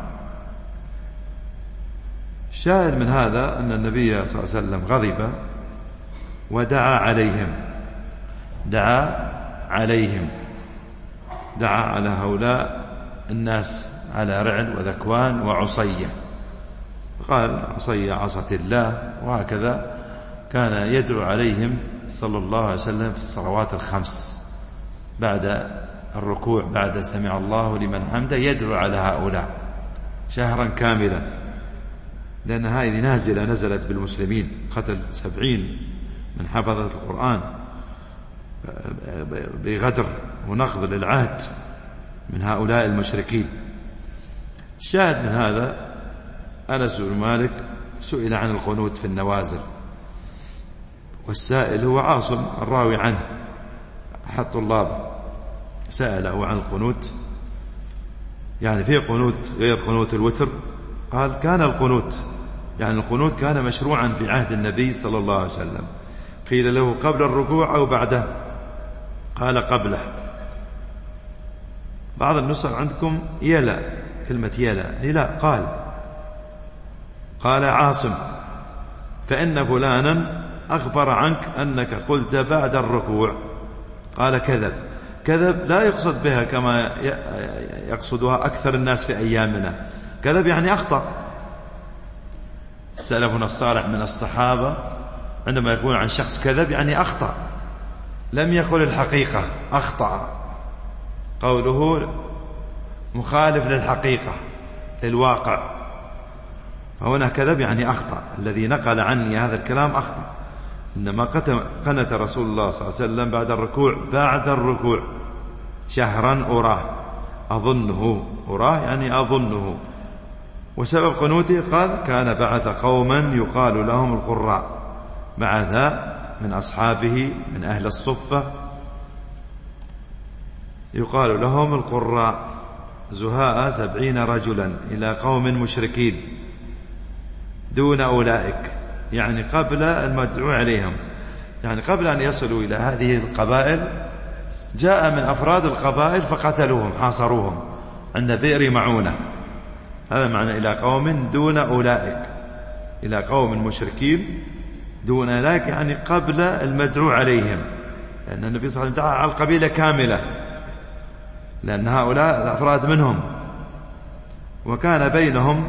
[SPEAKER 2] الشاهد من هذا أن النبي صلى الله عليه وسلم غضب ودعا عليهم دعا عليهم دعا على هؤلاء الناس، على رعل وذكوان وعصية. قال عصية عصت الله، وهكذا كان يدعو عليهم صلى الله عليه وسلم في الصلوات الخمس بعد الركوع، بعد سمع الله لمن حمده، يدعو على هؤلاء شهرا كاملا، لأن هذه نازلة نزلت بالمسلمين، قتل سبعين من حفظة القرآن بغدر ونقض للعهد من هؤلاء المشركين. الشاهد من هذا أنس بن مالك سئل عن القنوت في النوازل، والسائل هو عاصم الراوي عنه أحد طلابه، سأله عن القنوت، يعني في قنوت غير قنوت الوتر؟ قال كان القنوت، يعني القنوت كان مشروعا في عهد النبي صلى الله عليه وسلم. قيل له قبل الركوع أو بعده؟ قال قبله. بعض النسخ عندكم يلا، كلمة يلا، لا، قال قال عاصم فإن فلانا أخبر عنك أنك قلت بعد الركوع. قال كذب. كذب لا يقصد بها كما يقصدها أكثر الناس في أيامنا، كذب يعني أخطأ. سلفنا الصالح من الصحابة عندما يقول عن شخص كذب يعني أخطأ، لم يقل الحقيقة، أخطأ، قوله مخالف للحقيقة للواقع. فهنا كذب يعني أخطأ، الذي نقل عني هذا الكلام أخطأ. إنما قنت رسول الله صلى الله عليه وسلم بعد الركوع، بعد الركوع شهرا أراه، أظنه، أراه يعني أظنه. وسبب قنوته قال كان بعث قوما يقال لهم القراء، بعث من أصحابه من أهل الصفة يقال لهم القراء، زهاء سبعين رجلا إلى قوم مشركين دون أولئك، يعني قبل المدعو عليهم، يعني قبل أن يصلوا إلى هذه القبائل جاء من أفراد القبائل فقتلوهم، حاصروهم عند بئر معونة. هذا معنى إلى قوم دون أولئك، إلى قوم مشركين دون أولئك، يعني قبل المدعو عليهم، لأن النبي صلى الله عليه وسلم دعا على القبيلة كاملة، لأن هؤلاء الأفراد منهم، وكان بينهم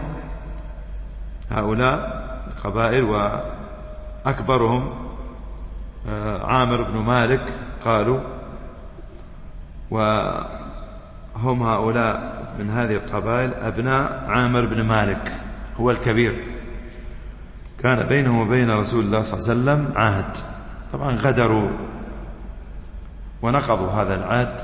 [SPEAKER 2] هؤلاء القبائل وأكبرهم عامر بن مالك قالوا، وهم هؤلاء من هذه القبائل أبناء عامر بن مالك هو الكبير. كان بينهم وبين رسول الله صلى الله عليه وسلم عهد، طبعا غدروا ونقضوا هذا العهد.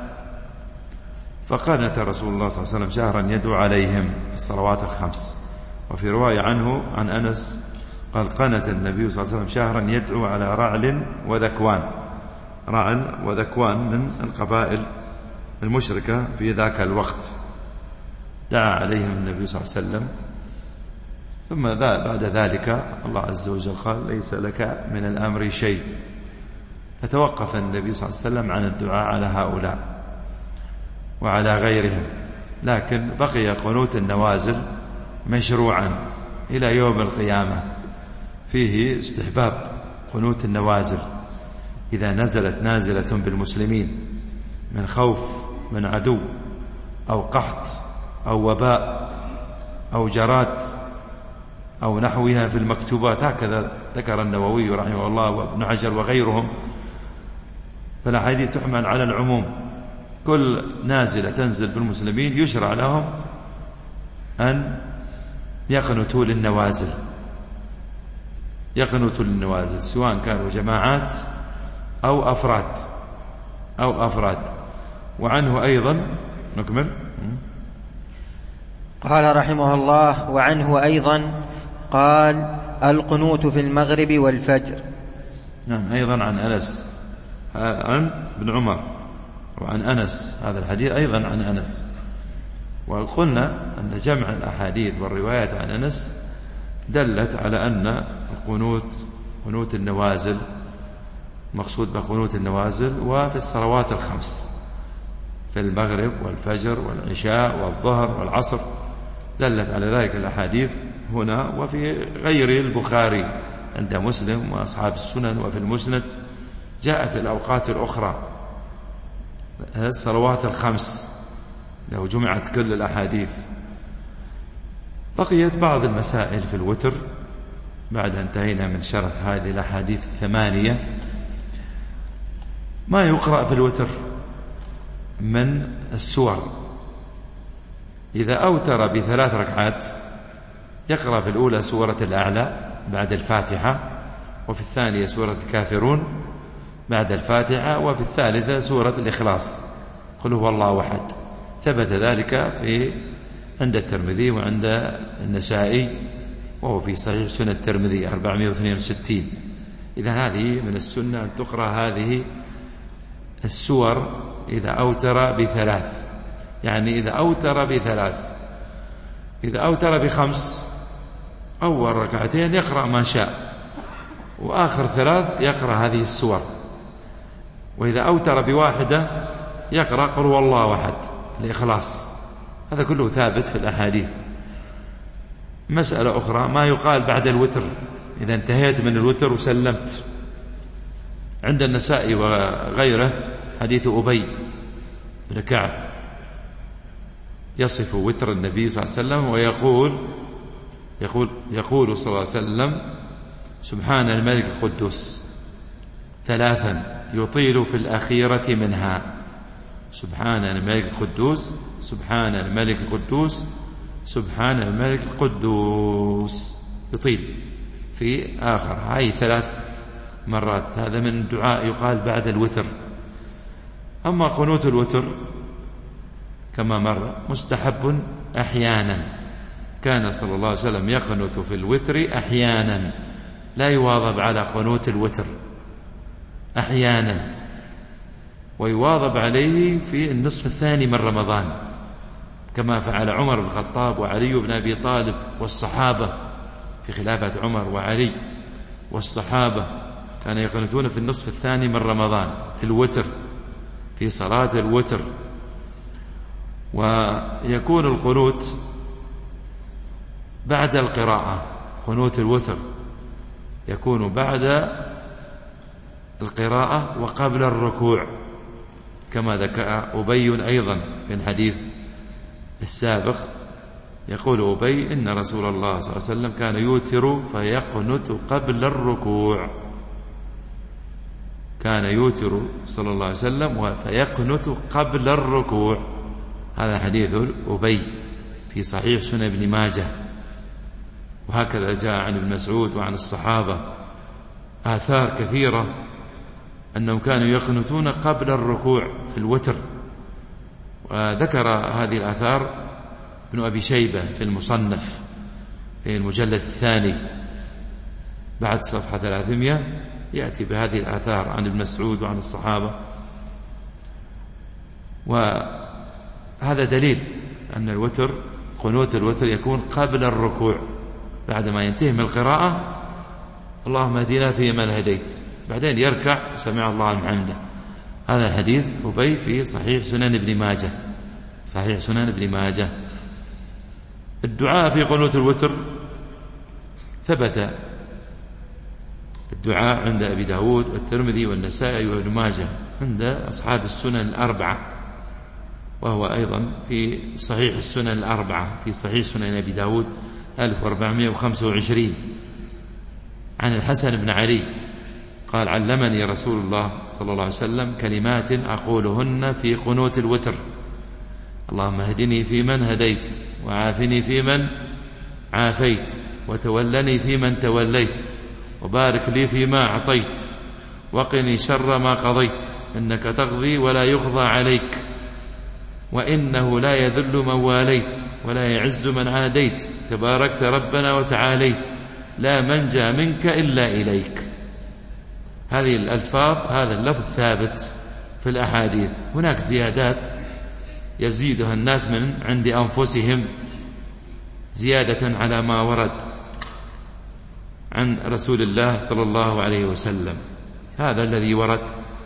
[SPEAKER 2] فقنت رسول الله صلى الله عليه وسلم شهرا يدعو عليهم في الصلوات الخمس. وفي رواية عنه عن أنس قال قنت النبي صلى الله عليه وسلم شهرا يدعو على رعل وذكوان، رعل وذكوان من القبائل المشركة في ذاك الوقت، دعا عليهم النبي صلى الله عليه وسلم. ثم بعد ذلك الله عز وجل قال ليس لك من الأمر شيء، فتوقف النبي صلى الله عليه وسلم عن الدعاء على هؤلاء وعلى غيرهم. لكن بقي قنوت النوازل مشروعا إلى يوم القيامة، فيه استحباب قنوت النوازل إذا نزلت نازلة بالمسلمين من خوف من عدو أو قحط أو وباء أو جراد أو نحوها في المكتوبات، هكذا ذكر النووي رحمه الله وابن حجر وغيرهم. فالأحاديث تحمل على العموم، كل نازلة تنزل بالمسلمين يشرع لهم أن يقنتوا للنوازل، يقنت للنوازل، سواء كانوا جماعات أو أفراد أو أفراد. وعنه أيضا نكمل.
[SPEAKER 3] قال رحمه الله: وعنه أيضا قال: القنوت في المغرب والفجر.
[SPEAKER 2] نعم، أيضا عن أنس عن ابن عمر وعن أنس، هذا الحديث أيضا عن أنس. وقلنا أن جمع الأحاديث والروايات عن أنس دلت على أن القنوت قنوت النوازل مقصود بقنوت النوازل وفي الصلوات الخمس، في المغرب والفجر والعشاء والظهر والعصر، دلت على ذلك الأحاديث هنا وفي غير البخاري عند مسلم وأصحاب السنن وفي المسند جاءت الأوقات الأخرى الصلوات الخمس لو جمعت كل الأحاديث. بقيت بعض المسائل في الوتر بعد أن انتهينا من شرح هذه الأحاديث الثمانية. ما يقرأ في الوتر من السور، إذا أوتر بثلاث ركعات يقرأ في الأولى سورة الأعلى بعد الفاتحة، وفي الثانية سورة الكافرون بعد الفاتحة، وفي الثالثة سورة الإخلاص قل هو الله أحد. ثبت ذلك في عند الترمذي وعند النسائي، وهو في صحيح سنن الترمذي أربعمائة واثنين وستين. إذا هذه من السنة أن تقرأ هذه السور إذا أوتر بثلاث، يعني إذا أوتر بثلاث. إذا أوتر بخمس أول ركعتين يقرأ ما شاء، وآخر ثلاث يقرأ هذه السور. وإذا أوتر بواحدة يقرأ قل هو الله أحد الإخلاص. هذا كله ثابت في الأحاديث. مسألة أخرى ما يقال بعد الوتر إذا انتهيت من الوتر وسلمت. عند النسائي وغيره حديث أبي بن كعب يصف وتر النبي صلى الله عليه وسلم ويقول يقول يقول صلى الله عليه وسلم: سبحان الملك القدوس ثلاثا يطيل في الأخيرة منها. سبحان الملك القدوس، سبحان الملك القدوس، سبحان الملك القدوس، يطيل في آخر هاي ثلاث مرات. هذا من الدعاء يقال بعد الوتر. أما قنوت الوتر كما مر مستحب أحيانا، كان صلى الله عليه وسلم يقنت في الوتر أحيانا، لا يواظب على قنوت الوتر، أحيانا، ويواظب عليه في النصف الثاني من رمضان كما فعل عمر بن الخطاب وعلي بن أبي طالب والصحابة في خلافة عمر وعلي والصحابة، كانوا يقنتون في النصف الثاني من رمضان في الوتر، في صلاة الوتر. ويكون القنوت بعد القراءة، قنوت الوتر يكون بعد القراءة وقبل الركوع كما ذكر أبي أيضا في الحديث السابق. يقول أبي: إن رسول الله صلى الله عليه وسلم كان يوتر فيقنت قبل الركوع، كان يوتر صلى الله عليه وسلم فيقنت قبل الركوع. هذا حديث أبي في صحيح سنن ابن ماجه. وهكذا جاء عن ابن مسعود وعن الصحابة آثار كثيرة أنهم كانوا يقنتون قبل الركوع في الوتر. وذكر هذه الآثار ابن أبي شيبة في المصنف في المجلد الثاني بعد صفحة ثلاثمائة، يأتي بهذه الآثار عن ابن مسعود وعن الصحابة. وهذا دليل أن الوتر قنوت الوتر يكون قبل الركوع، بعدما ينتهي من القراءة اللهم اهدنا فيمن هديت، بعدين يركع سمع الله لمن حمده. هذا حديث أبي في صحيح سنن ابن ماجه، صحيح سنن ابن ماجه. الدعاء في قنوت الوتر ثبت الدعاء عند أبي داود والترمذي والنسائي وابن ماجه، عند أصحاب السنن الأربعة، وهو أيضا في صحيح السنن الأربعة في صحيح سنن أبي داود ألف وأربعمائة وخمسة وعشرين عن الحسن بن علي قال: علمني رسول الله صلى الله عليه وسلم كلمات أقولهن في قنوت الوتر: اللهم اهدني فيمن هديت، وعافني فيمن عافيت، وتولني فيمن توليت،
[SPEAKER 4] وبارك لي فيما أعطيت وقني شر ما قضيت إنك تقضي ولا يقضى عليك وإنه لا يذل من واليت ولا يعز من عاديت تباركت ربنا وتعاليت لا منجى منك إلا إليك. هذه الألفاظ، هذا اللفظ ثابت في الأحاديث. هناك زيادات يزيدها الناس من عند أنفسهم زيادة على ما ورد عن رسول الله صلى الله عليه وسلم. هذا الذي ورد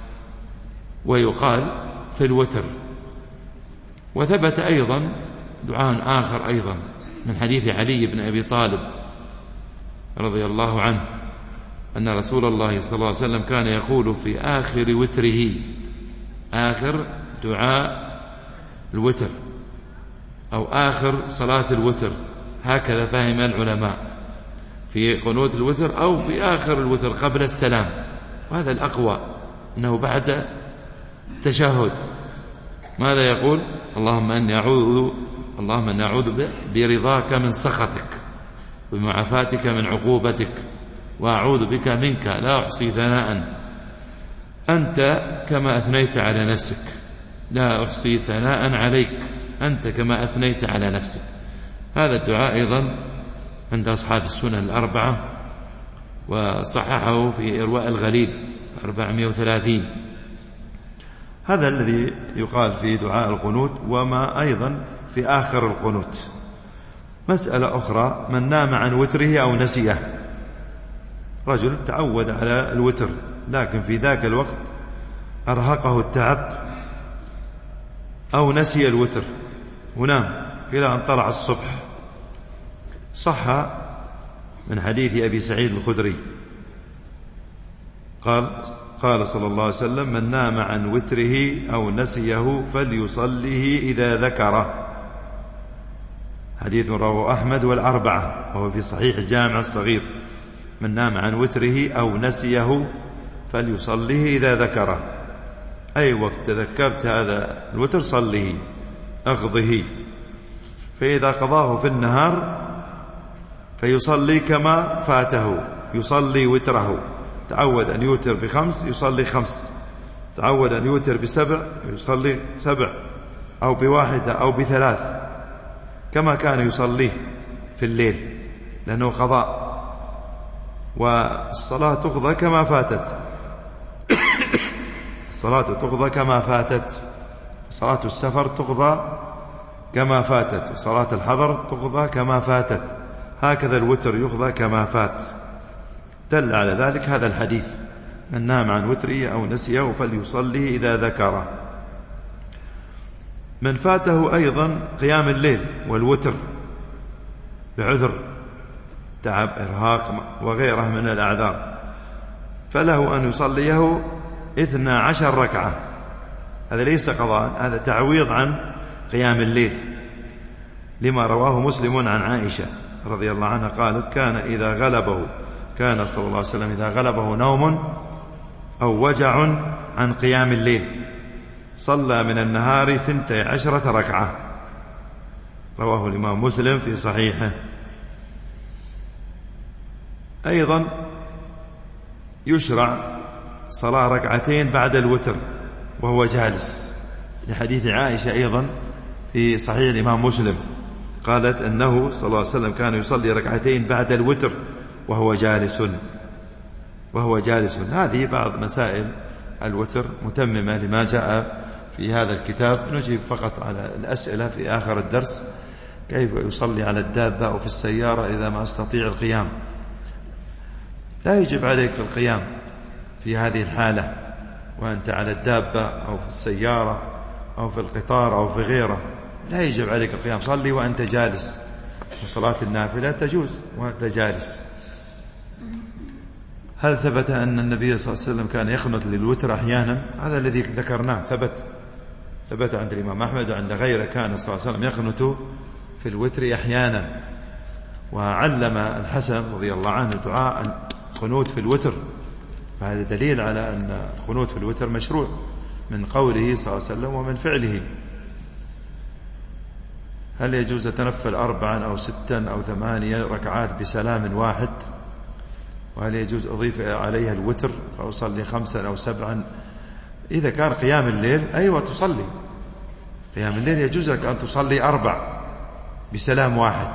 [SPEAKER 4] ويقال في الوتر. وثبت أيضا دعاء آخر أيضا من حديث علي بن أبي طالب رضي الله عنه أن رسول الله صلى الله عليه وسلم كان يقول في آخر وتره، آخر دعاء الوتر أو آخر صلاة الوتر، هكذا فهم العلماء، في قنوت الوتر أو في آخر الوتر قبل السلام. وهذا الأقوى أنه بعد تشهد ماذا يقول؟ اللهم أني أعوذ اللهم أني أعوذ برضاك من سخطك وبمعافاتك من عقوبتك وأعوذ بك منك لا أحصي ثناء أنت كما أثنيت على نفسك لا أحصي ثناء عليك أنت كما أثنيت على نفسك. هذا الدعاء أيضا عند أصحاب السنن الأربعة، وصححه في إرواء الغليل أربعمائة وثلاثين.
[SPEAKER 2] هذا الذي يقال في دعاء القنوت، وما أيضا في آخر القنوت. مسألة أخرى، من نام عن وتره أو نسيه. رجل تعود على الوتر لكن في ذاك الوقت أرهقه التعب أو نسي الوتر ونام إلى أن طلع الصبح. صح من حديث أبي سعيد الخدري قال قال صلى الله عليه وسلم: من نام عن وتره أو نسيه فليصليه إذا ذكره. حديث رواه أحمد والأربعة وهو في صحيح الجامع الصغير. من نام عن وتره أو نسيه فليصليه إذا ذكره، أي وقت تذكرت هذا الوتر صليه أقضه. فإذا قضاه في النهار فيصلي كما فاته، يصلي وتره. تعود أن يوتر بخمس يصلي خمس، تعود أن يوتر بسبع يصلي سبع، أو بواحدة أو بثلاث كما كان يصليه في الليل، لأنه قضاء. والصلاة تقضى كما فاتت الصلاة تقضى كما فاتت صلاة السفر تقضى كما فاتت، وصلاة الحضر تقضى كما فاتت، هكذا الوتر يقضى كما فات. دل على ذلك هذا الحديث: من نام عن وتره أو نسيه فليصلي إذا ذكره. من فاته أيضا قيام الليل والوتر بعذر، تعب، إرهاق وغيره من الأعذار، فله أن يصليه اثنا عشر ركعة. هذا ليس قضاء، هذا تعويض عن قيام الليل، لما رواه مسلم عن عائشة رضي الله عنها قالت: كان إذا غلبه كان صلى الله عليه وسلم إذا غلبه نوم أو وجع عن قيام الليل صلى من النهار ثنتي عشرة ركعة. رواه الإمام مسلم في صحيحه. أيضا يشرع صلاة ركعتين بعد الوتر وهو جالس، لحديث عائشة أيضا في صحيح الإمام مسلم قالت أنه صلى الله عليه وسلم كان يصلي ركعتين بعد الوتر وهو جالس وهو جالس. هذه بعض مسائل الوتر متممة لما جاء في هذا الكتاب. نجيب فقط على الأسئلة في آخر الدرس: كيف يصلي على الدابة أو في السيارة إذا ما استطيع القيام؟ لا يجب عليك القيام في هذه الحالة وأنت على الدابة أو في السيارة أو في القطار أو في غيره، لا يجب عليك القيام، صلي وأنت جالس. وصلاة النافلة تجوز وأنت جالس. هل ثبت أن النبي صلى الله عليه وسلم كان يقنت للوتر أحيانا؟ هذا الذي ذكرناه ثبت ثبت عند الإمام أحمد وعند غيره، كان صلى الله عليه وسلم يقنت في الوتر أحيانا. وعلم الحسن رضي الله عنه دعاء القنوت في الوتر، فهذا دليل على أن القنوت في الوتر مشروع من قوله صلى الله عليه وسلم ومن فعله. هل يجوز تنفل أربعا أو ستا أو ثمانية ركعات بسلام واحد؟ وهل يجوز أضيف عليها الوتر فأصلي خمسا أو سبعا؟ إذا كان قيام الليل أيوة تصلي قيام الليل يجوز لك أن تصلي أربع بسلام واحد،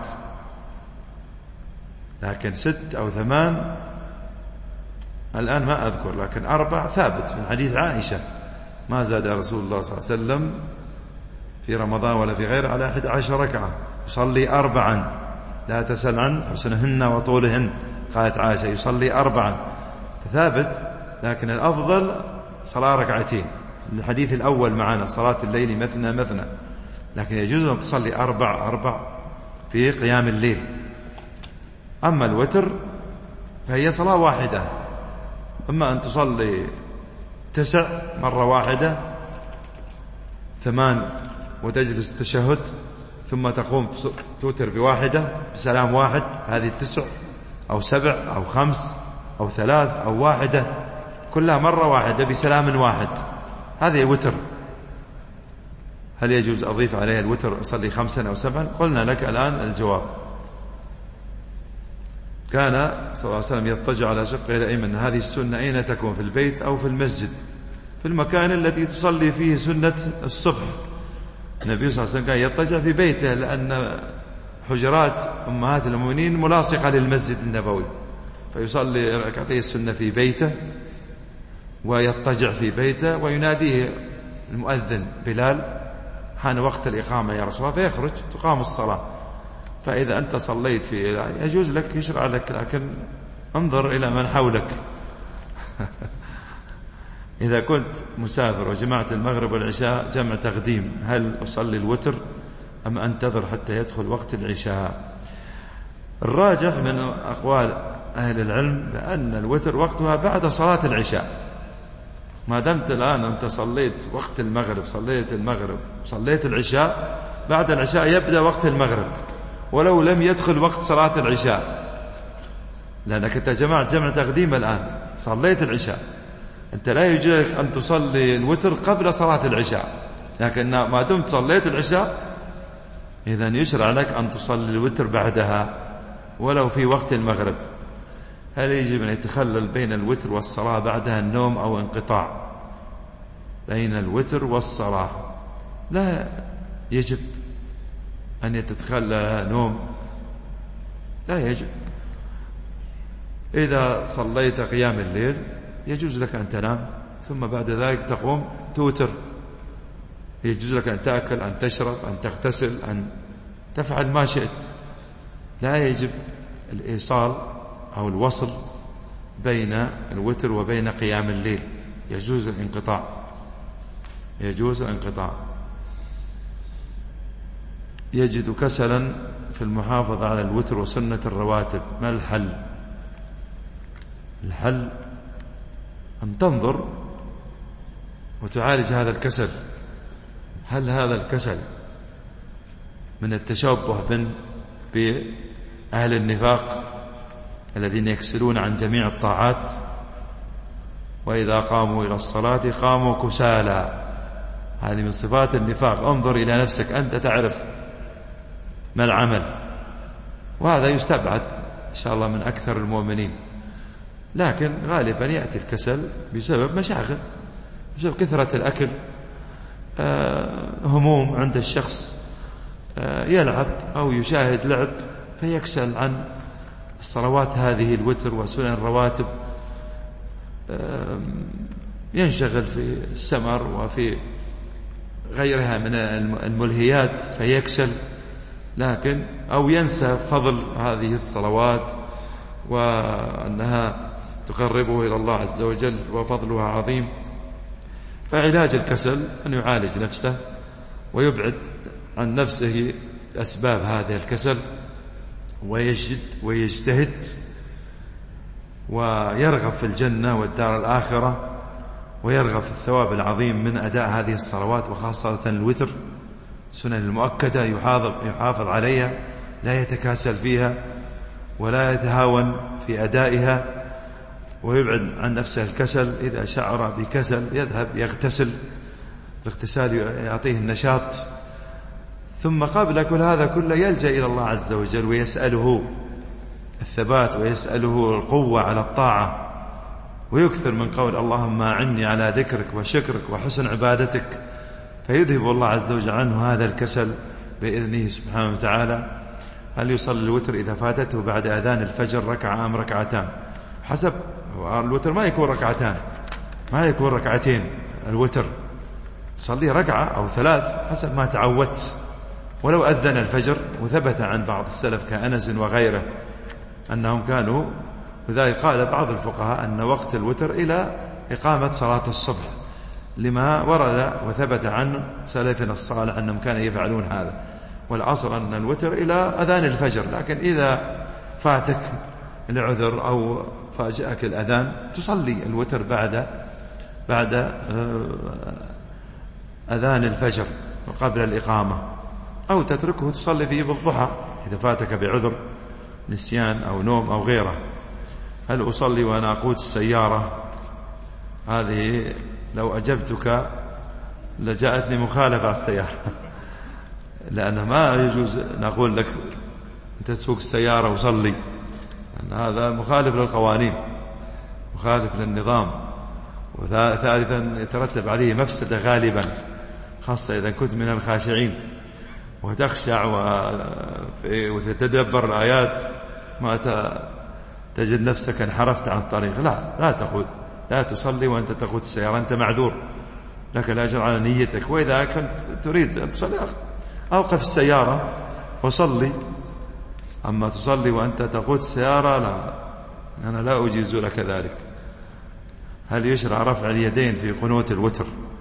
[SPEAKER 2] لكن ست أو ثمان الآن ما أذكر، لكن أربع ثابت من حديث عائشة ما زاد رسول الله صلى الله عليه وسلم في رمضان ولا في غيره على أحد عشر ركعة، يصلي أربعا لا تسأل عن حسنهن وطولهن، قالت عائشة يصلي أربعا ثابت. لكن الأفضل صلاة ركعتين، الحديث الأول معنا صلاة الليل مثنى مثنى، لكن يجوز أن تصلي أربع أربع في قيام الليل. أما الوتر فهي صلاة واحدة، أما أن تصلي تسع مرة واحدة ثمان وتجلس التشهد ثم تقوم توتر بواحدة بسلام واحد، هذه التسع أو سبع أو خمس أو ثلاث أو واحدة كلها مرة واحدة بسلام واحد، هذه وتر. هل يجوز أضيف عليها الوتر أصلي خمسا أو سبعا؟ قلنا لك الآن الجواب. كان صلى الله عليه وسلم يضطجع على شقه الأيمن، هذه السنة أين تكون؟ في البيت أو في المسجد؟ في المكان التي تصلي فيه سنة الصبح. النبي صلى الله عليه وسلم كان يضطجع في بيته، لأن حجرات أمهات المؤمنين ملاصقة للمسجد النبوي، فيصلي ركعتي السنة في بيته ويضطجع في بيته، ويناديه المؤذن بلال حان وقت الإقامة يا رسول الله، فيخرج تقام الصلاة. فإذا أنت صليت في يجوز لك يشرع لك، لكن انظر إلى من حولك. إذا كنت مسافر وجمعت المغرب والعشاء جمع تقديم، هل أصلي الوتر أم أنتظر حتى يدخل وقت العشاء؟ الراجح من أقوال أهل العلم بأن الوتر وقتها بعد صلاة العشاء. ما دمت الآن أنت صليت وقت المغرب، صليت المغرب صليت العشاء، بعد العشاء يبدأ وقت المغرب ولو لم يدخل وقت صلاة العشاء، لأنك أنت جمعت جمع تقديم الآن صليت العشاء، أنت لا يجوز لك أن تصلي الوتر قبل صلاة العشاء، لكن ما دمت صليت العشاء إذن يشرع لك أن تصلي الوتر بعدها ولو في وقت المغرب. هل يجب أن يتخلل بين الوتر والصلاة بعدها النوم أو انقطاع؟ بين الوتر والصلاة لا يجب أن يتخلل نوم، لا يجب. إذا صليت قيام الليل يجوز لك أن تنام ثم بعد ذلك تقوم توتر، يجوز لك أن تأكل، أن تشرب، أن تغتسل، أن تفعل ما شئت، لا يجب الإيصال أو الوصل بين الوتر وبين قيام الليل، يجوز الانقطاع، يجوز الانقطاع. يجد كسلا في المحافظة على الوتر وسنة الرواتب، ما الحل؟ الحل أن تنظر وتعالج هذا الكسل. هل هذا الكسل من التشبه بأهل النفاق الذين يكسلون عن جميع الطاعات، وإذا قاموا إلى الصلاة قاموا كسالى، هذه من صفات النفاق. انظر إلى نفسك، أنت تعرف ما العمل، وهذا يستبعد إن شاء الله من أكثر المؤمنين، لكن غالبا يأتي الكسل بسبب مشاغل، بسبب كثرة الأكل، هموم عند الشخص، يلعب أو يشاهد لعب فيكسل عن الصلوات هذه الوتر وسنن الرواتب، ينشغل في السمر وفي غيرها من الملهيات فيكسل، لكن أو ينسى فضل هذه الصلوات وأنها تقربه إلى الله عز وجل وفضلها عظيم. فعلاج الكسل أن يعالج نفسه ويبعد عن نفسه أسباب هذا الكسل، ويجد ويجتهد ويرغب في الجنة والدار الآخرة، ويرغب في الثواب العظيم من أداء هذه الصلوات، وخاصة الوتر سنن المؤكدة يحافظ عليها، لا يتكاسل فيها ولا يتهاون في أدائها، ويبعد عن نفسه الكسل. إذا شعر بكسل يذهب يغتسل، الاغتسال يعطيه النشاط، ثم قبل كل هذا كله يلجأ إلى الله عز وجل ويسأله الثبات ويسأله القوة على الطاعة، ويكثر من قول اللهم أعني على ذكرك وشكرك وحسن عبادتك، فيذهب الله عز وجل عنه هذا الكسل بإذنه سبحانه وتعالى. هل يصلي الوتر إذا فاتته بعد أذان الفجر ركعة أم ركعتان؟ حسب، الوتر ما يكون ركعتان، ما يكون ركعتين، الوتر تصلي ركعة أو ثلاث حسب ما تعودت. ولو أذن الفجر، وثبت عن بعض السلف كأنس وغيره أنهم كانوا، لذلك قال بعض الفقهاء أن وقت الوتر إلى إقامة صلاة الصبح، لما ورد وثبت عن سلفنا الصالح أنهم كانوا يفعلون هذا. والأصل أن الوتر إلى أذان الفجر، لكن إذا فاتك العذر أو فاجأك الأذان تصلي الوتر بعد بعد أذان الفجر وقبل الإقامة، أو تتركه تصلي فيه بالضحى إذا فاتك بعذر نسيان أو نوم أو غيره. هل أصلي وأنا أقود السيارة؟ هذه لو أجبتك لجاءتني مخالفة على السيارة لأن ما يجوز نقول لك أنت تسوق السيارة وصلي، لأن هذا مخالف للقوانين، مخالف للنظام، وثالثا يترتب عليه مفسدة غالبا، خاصة إذا كنت من الخاشعين وتخشع وتتدبر الآيات ما تجد نفسك انحرفت عن الطريق. لا لا تقود، لا تصلي وأنت تقود السيارة، أنت معذور، لك الأجر على نيتك. وإذا كنت تريد أن تصلي أوقف السيارة وصلي، أما تصلي وأنت تقود السيارة لا، أنا لا أجيز لك ذلك. هل يشرع رفع اليدين في قنوت الوتر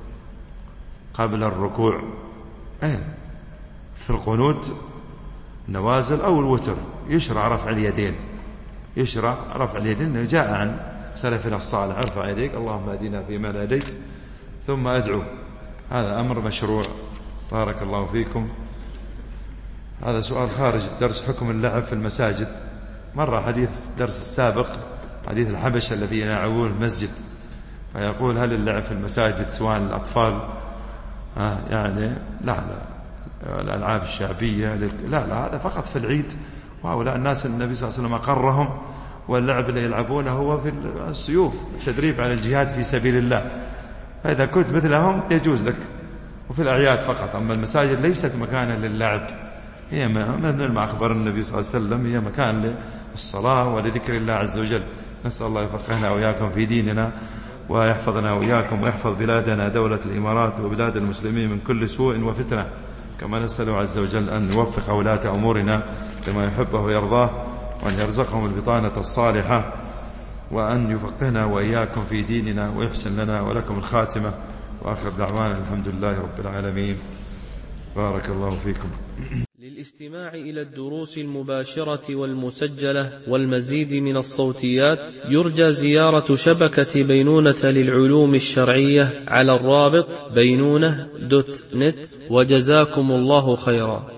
[SPEAKER 2] قبل الركوع؟ أين في القنوت النوازل أو الوتر يشرع رفع اليدين، يشرع رفع اليدين، جاء عن سلفنا الصالح ارفع يديك اللهم اهدنا فيما هديت ثم أدعو، هذا أمر مشروع. بارك الله فيكم. هذا سؤال خارج الدرس، حكم اللعب في المساجد. مرة حديث الدرس السابق حديث الحبشة الذي ينعون المسجد، فيقول هل اللعب في المساجد سواء الأطفال آه يعني لا لا الألعاب الشعبية لا لا هذا فقط في العيد، وهؤلاء الناس النبي صلى الله عليه وسلم أقرهم، واللعب اللي يلعبونه هو في السيوف، التدريب على الجهاد في سبيل الله، فإذا كنت مثلهم يجوز لك، وفي الأعياد فقط. أما المساجد ليست مكانا للعب، هي مثل ما أخبر النبي صلى الله عليه وسلم هي مكان للصلاة ولذكر الله عز وجل. نسأل الله يفقهنا وإياكم في ديننا ويحفظنا وإياكم ويحفظ بلادنا دولة الإمارات وبلاد المسلمين من كل سوء وفتنة، كما نسأل عز وجل أن يوفق ولاة أمورنا لما يحبه ويرضاه، وأن يرزقهم البطانة الصالحة، وأن يفقهنا وإياكم في ديننا ويحسن لنا ولكم الخاتمة. وآخر دعوانا الحمد لله رب العالمين. بارك الله فيكم.
[SPEAKER 1] للاستماع إلى الدروس المباشرة والمسجلة والمزيد من الصوتيات يرجى زيارة شبكة بينونة للعلوم الشرعية على الرابط بينونة دوت نت، وجزاكم الله خيرا.